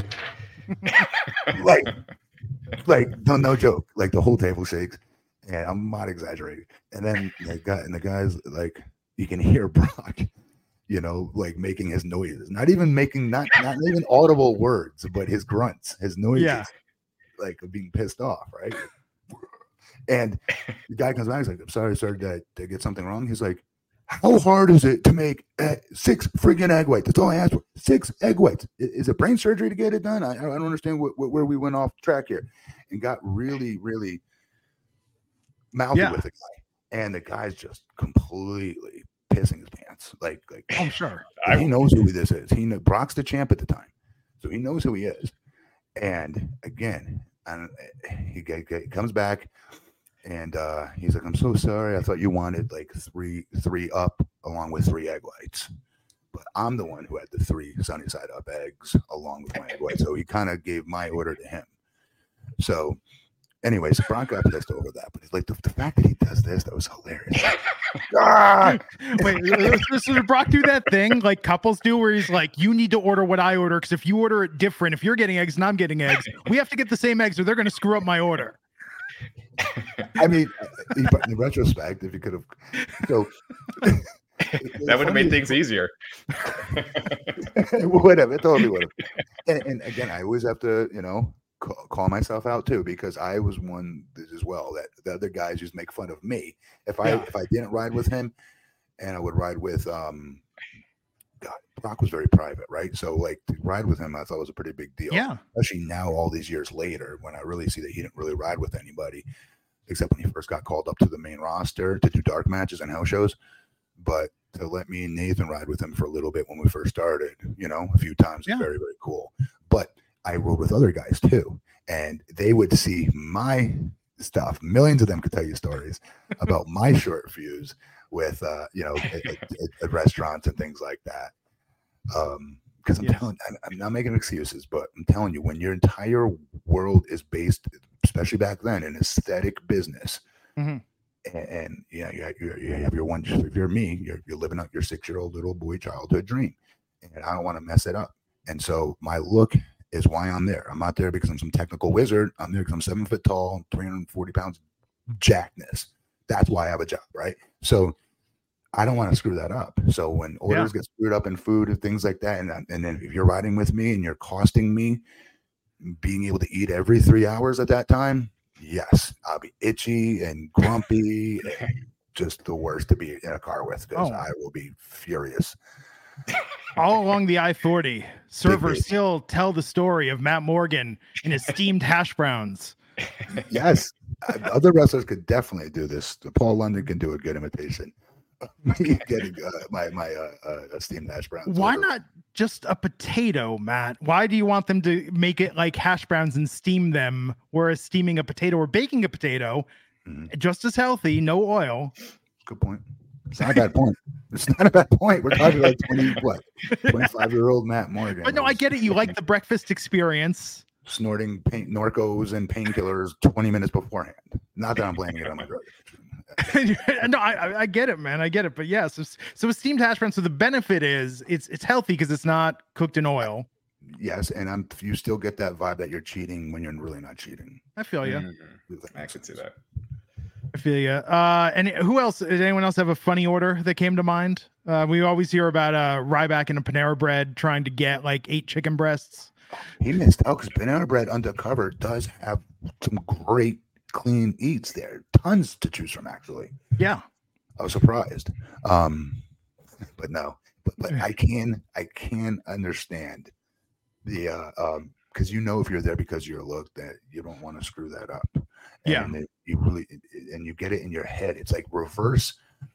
like, like no no joke. Like the whole table shakes, and I'm not exaggerating. And then the guy and the guys like you can hear Brock, you know, like making his noises, not even making not not even audible words, but his grunts, his noises, yeah. like of being pissed off, right? And the guy comes back, he's like, I'm sorry, sir, did I, did I get something wrong? He's like, how hard is it to make uh, six friggin' egg whites? That's all I asked for. Six egg whites. Is, is it brain surgery to get it done? I, I don't understand what, what, where we went off track here. And got really, really mouthy yeah. with the guy. And the guy's just completely pissing his pants. Like, like I'm sure. He knows who this is. He knows, Brock's the champ at the time. So he knows who he is. And again, and he, get, get, he comes back. And uh, he's like, I'm so sorry. I thought you wanted like three, three up along with three egg whites. But I'm the one who had the three sunny side up eggs along with my egg whites. So he kind of gave my order to him. So anyways, Brock got pissed over that. But it's like the, the fact that he does this, that was hilarious. ah! Wait, does Brock do that thing like couples do where he's like, you need to order what I order because if you order it different, if you're getting eggs and I'm getting eggs, we have to get the same eggs or they're going to screw up my order. I mean, in retrospect, if you could have, so that would have made things easier. Would have, it totally would have. And, and again, I always have to, you know, call, call myself out too because I was one as well that the other guys just make fun of me if I yeah. if I didn't ride with him, and I would ride with um. God, Brock was very private, right? So, like, to ride with him, I thought was a pretty big deal. Yeah. Especially now, all these years later, when I really see that he didn't really ride with anybody, except when he first got called up to the main roster to do dark matches and house shows. But to let me and Nathan ride with him for a little bit when we first started, you know, a few times, yeah. was very, very cool. But I rode with other guys too, and they would see my stuff. Millions of them could tell you stories about my short fuse with, uh, you know, at, at, at restaurants and things like that. Um, because I'm yes. telling, I'm, I'm not making excuses, but I'm telling you, when your entire world is based, especially back then, in aesthetic business, mm-hmm. and, and you know, you have, you have your one. If you're me, you're you're living up your six-year-old little boy childhood dream, and I don't want to mess it up. And so my look is why I'm there. I'm not there because I'm some technical wizard. I'm there because I'm seven foot tall, three hundred forty pounds, jackness. That's why I have a job, right? So I don't want to screw that up. So when orders yeah. get screwed up in food and things like that, and and then if you're riding with me and you're costing me being able to eat every three hours at that time, yes, I'll be itchy and grumpy and just the worst to be in a car with because oh. I will be furious. All along the I forty, servers still tell the story of Matt Morgan and his steamed hash browns. Yes, other wrestlers could definitely do this. Paul London can do a good imitation. Me getting uh, my my uh, uh, steamed hash browns. Why not just a potato, Matt? Why do you want them to make it like hash browns and steam them, whereas steaming a potato or baking a potato, mm-hmm. just as healthy, no oil? Good point. It's not a bad point. It's not a bad point. We're talking like twenty what, twenty-five year old Matt Morgan. But no, I get it. You like the breakfast experience. Snorting pain, Norcos and painkillers twenty minutes beforehand. Not that I'm blaming it on my drug addiction. no, I, I get it, man. I get it. But yeah, so, so with steamed hash browns, so the benefit is it's it's healthy because it's not cooked in oil. Yes, and I'm you still get that vibe that you're cheating when you're really not cheating. I feel you. Mm-hmm. I could see that. I feel you. Uh, and who else? Did anyone else have a funny order that came to mind? Uh, we always hear about uh, Ryback and a Panera Bread trying to get like eight chicken breasts. He missed out because Panera Bread Undercover does have some great clean eats there. Tons to choose from, actually. Yeah. I was surprised. Um, but no, but, but I can, I can understand the, uh, um, because you know if you're there because you're looked that you don't want to screw that up. And yeah. It, you really, and you get it in your head. It's like reverse.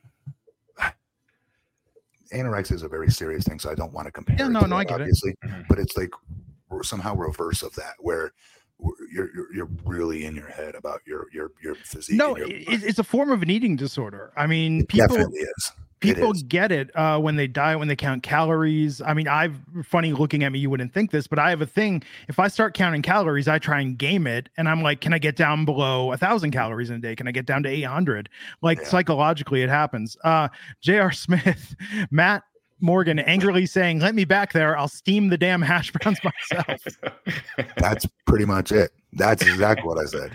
Anorexia is a very serious thing, so I don't want to compare. Yeah, it no, to no, that, I get obviously, it. But it's like somehow reverse of that, where you're you're, you're really in your head about your your your physique. No, your it, it's a form of an eating disorder. I mean, it people definitely is. People it is. get it uh, when they diet, when they count calories. I mean, I've funny looking at me, you wouldn't think this, but I have a thing. If I start counting calories, I try and game it, and I'm like, can I get down below a thousand calories in a day? Can I get down to eight hundred? Like yeah. Psychologically, it happens. Uh, J R. Smith, Matt Morgan angrily saying, "Let me back there. I'll steam the damn hash browns myself." That's pretty much it. That's exactly what I said.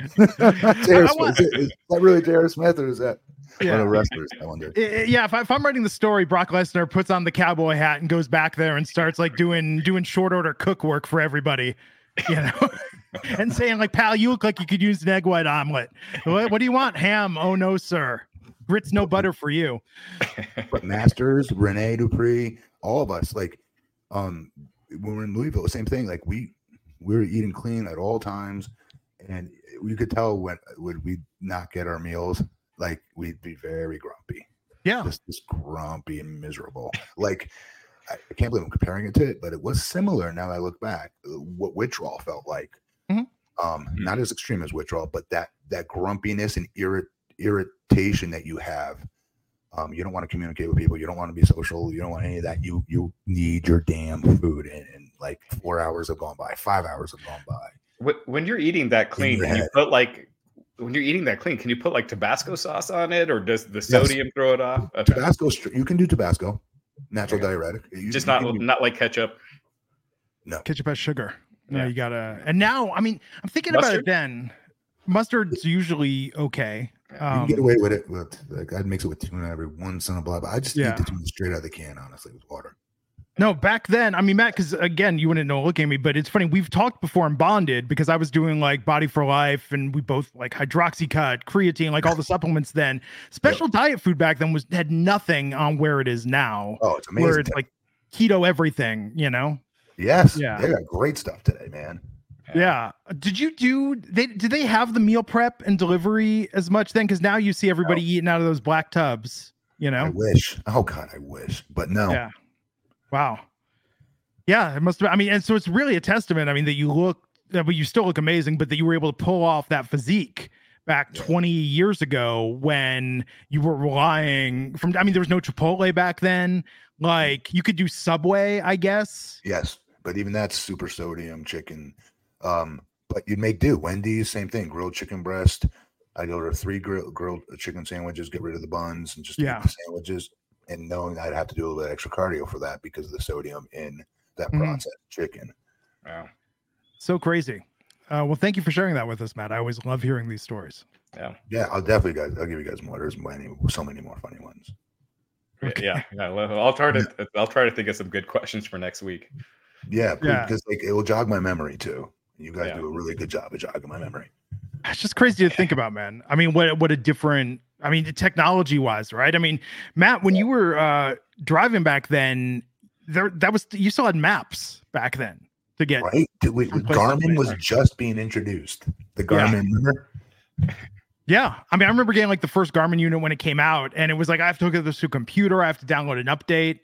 J R. Smith, is, is that really J R. Smith, or is that yeah. one of the wrestlers? I wonder. It, yeah, if, I, if I'm writing the story, Brock Lesnar puts on the cowboy hat and goes back there and starts like doing doing short order cook work for everybody, you know, and saying like, "Pal, you look like you could use an egg white omelet. What, what do you want? Ham? Oh no, sir. Grits, no butter for you." But Masters, Rene Dupree, all of us, like, um, when we're in Louisville, the same thing. Like we, we were eating clean at all times, and you could tell when would we not get our meals, like we'd be very grumpy. Yeah, just, just grumpy and miserable. Like I, I can't believe I'm comparing it to it, but it was similar. Now I look back, what withdrawal felt like. Mm-hmm. Um, mm-hmm. Not as extreme as withdrawal, but that that grumpiness and irrit. irritation that you have. Um, you don't want to communicate with people. You don't want to be social. You don't want any of that. You you need your damn food. And, and like four hours have gone by. Five hours have gone by. When you're eating that clean, can you put like when you're eating that clean, can you put like Tabasco sauce on it, or does the sodium yes. throw it off? Okay. Tabasco, you can do Tabasco, natural okay. diuretic. You, Just you not do, not like ketchup. No, ketchup has sugar. No, yeah. you gotta. And now, I mean, I'm thinking Mustard? about it. Then mustard's usually okay. Um, you can get away with it. With, like, I'd mix it with tuna every once in a while, but I just yeah. eat the tuna straight out of the can, honestly, with water. No, back then, I mean, Matt, because again, you wouldn't know looking at me, but it's funny. We've talked before in Bonded because I was doing like Body for Life, and we both like Hydroxycut, creatine, like all the supplements. Then special yep. diet food back then was had nothing on where it is now. Oh, it's amazing. Where it's like keto everything, you know? Yes. Yeah. They got great stuff today, man. Yeah. Did you do they did they have the meal prep and delivery as much then? Because now you see everybody no. eating out of those black tubs, you know? I wish. Oh God, I wish. But no. Yeah. Wow. Yeah, it must have. I mean, and so it's really a testament. I mean, that you look, but you still look amazing, but that you were able to pull off that physique back yeah. twenty years ago when you were relying from. I mean, there was no Chipotle back then. Like you could do Subway, I guess. Yes, but even that's super sodium chicken. Um, but you'd make do. Wendy's, same thing. Grilled chicken breast. I'd order three grilled grilled chicken sandwiches, get rid of the buns, and just yeah. eat the sandwiches. And knowing I'd have to do a little bit extra cardio for that because of the sodium in that mm. processed chicken. Wow, so crazy. Uh, well, thank you for sharing that with us, Matt. I always love hearing these stories. Yeah, yeah. I'll definitely guys. I'll give you guys more. There's many, so many more funny ones. Okay. Yeah, yeah. I'll try to. I'll try to think of some good questions for next week. Yeah, yeah. because like it will jog my memory too. You guys yeah. do a really good job of jogging my memory. It's just crazy to think about, man. I mean, what what a different. I mean, technology wise, right? I mean, Matt, when yeah. you were uh, driving back then, there that was you still had maps back then to get right. We, Garmin was just being introduced. The Garmin, yeah. remember? Yeah, I mean, I remember getting like the first Garmin unit when it came out, and it was like I have to hook this to a computer. I have to download an update.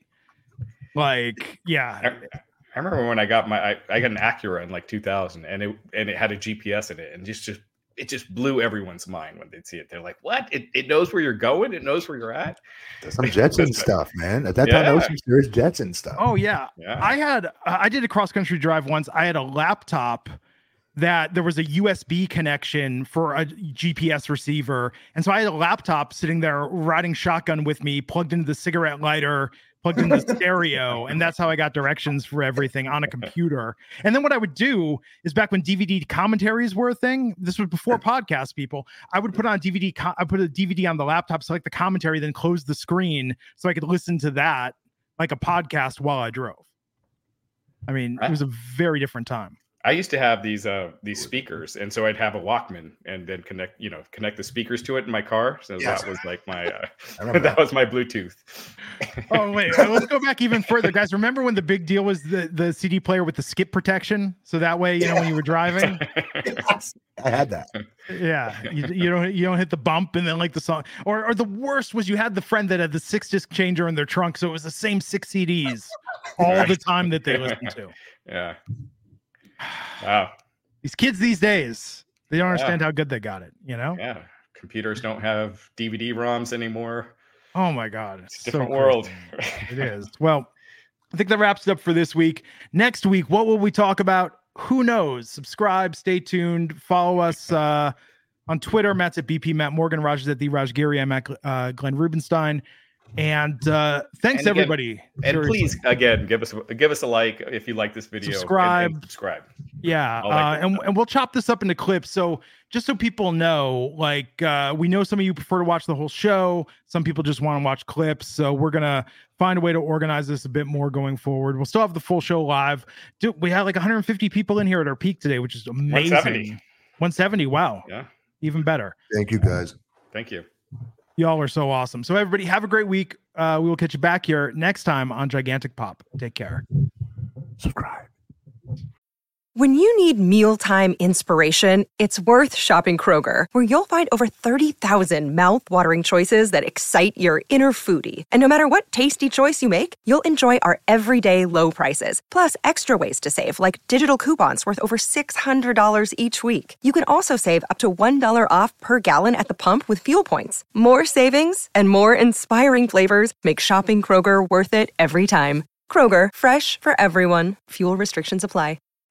Like, yeah. I, I remember when I got my I, I got an Acura in like two thousand, and it and it had a G P S in it, and just just it just blew everyone's mind when they'd see it. They're like, "What? It it knows where you're going. It knows where you're at." There's some Jetson stuff, man. At that yeah. time, that was some serious Jetson stuff. Oh yeah, yeah. I had uh, I did a cross country drive once. I had a laptop that there was a U S B connection for a G P S receiver. And so I had a laptop sitting there riding shotgun with me, plugged into the cigarette lighter, plugged in the stereo, and that's how I got directions for everything on a computer. And then what I would do is, back when D V D commentaries were a thing, this was before podcast people, I would put on D V D, I put a D V D on the laptop, select the commentary, then close the screen so I could listen to that like a podcast while I drove. I mean, it was a very different time. I used to have these uh these speakers, and so I'd have a Walkman and then connect, you know, connect the speakers to it in my car. So yes. that was like my uh, that, that was my Bluetooth. Oh wait, let's go back even further, guys. Remember when the big deal was the the C D player with the skip protection? So that way, you know, when you were driving, yes, I had that. Yeah, you, you don't you don't hit the bump and then like the song. Or or the worst was you had the friend that had the six disc changer in their trunk, so it was the same six C Ds all right. the time that they listened to. Yeah. Wow. These kids these days, they don't understand yeah. how good they got it, you know? Yeah. Computers don't have D V D ROMs anymore. Oh my God. It's a different so world. It is. Well, I think that wraps it up for this week. Next week, what will we talk about? Who knows? Subscribe, stay tuned, follow us uh, on Twitter. Matt's at B P Matt Morgan, Raj is at the Raj Giri. I'm at uh, Glenn Rubenstein. And uh, thanks and again, everybody. And Seriously. Please, again, give us give us a like if you like this video. Subscribe. And, and subscribe. Yeah, like uh, and and we'll chop this up into clips. So just so people know, like uh, we know some of you prefer to watch the whole show. Some people just want to watch clips. So we're gonna find a way to organize this a bit more going forward. We'll still have the full show live. Dude, we had like one hundred fifty people in here at our peak today, which is amazing. one seventy one seventy Wow. Yeah. Even better. Thank you, guys. Thank you. Y'all are so awesome. So everybody have a great week. Uh, we will catch you back here next time on Gigantic Pop. Take care. Subscribe. When you need mealtime inspiration, it's worth shopping Kroger, where you'll find over thirty thousand mouth-watering choices that excite your inner foodie. And no matter what tasty choice you make, you'll enjoy our everyday low prices, plus extra ways to save, like digital coupons worth over six hundred dollars each week. You can also save up to one dollar off per gallon at the pump with fuel points. More savings and more inspiring flavors make shopping Kroger worth it every time. Kroger, fresh for everyone. Fuel restrictions apply.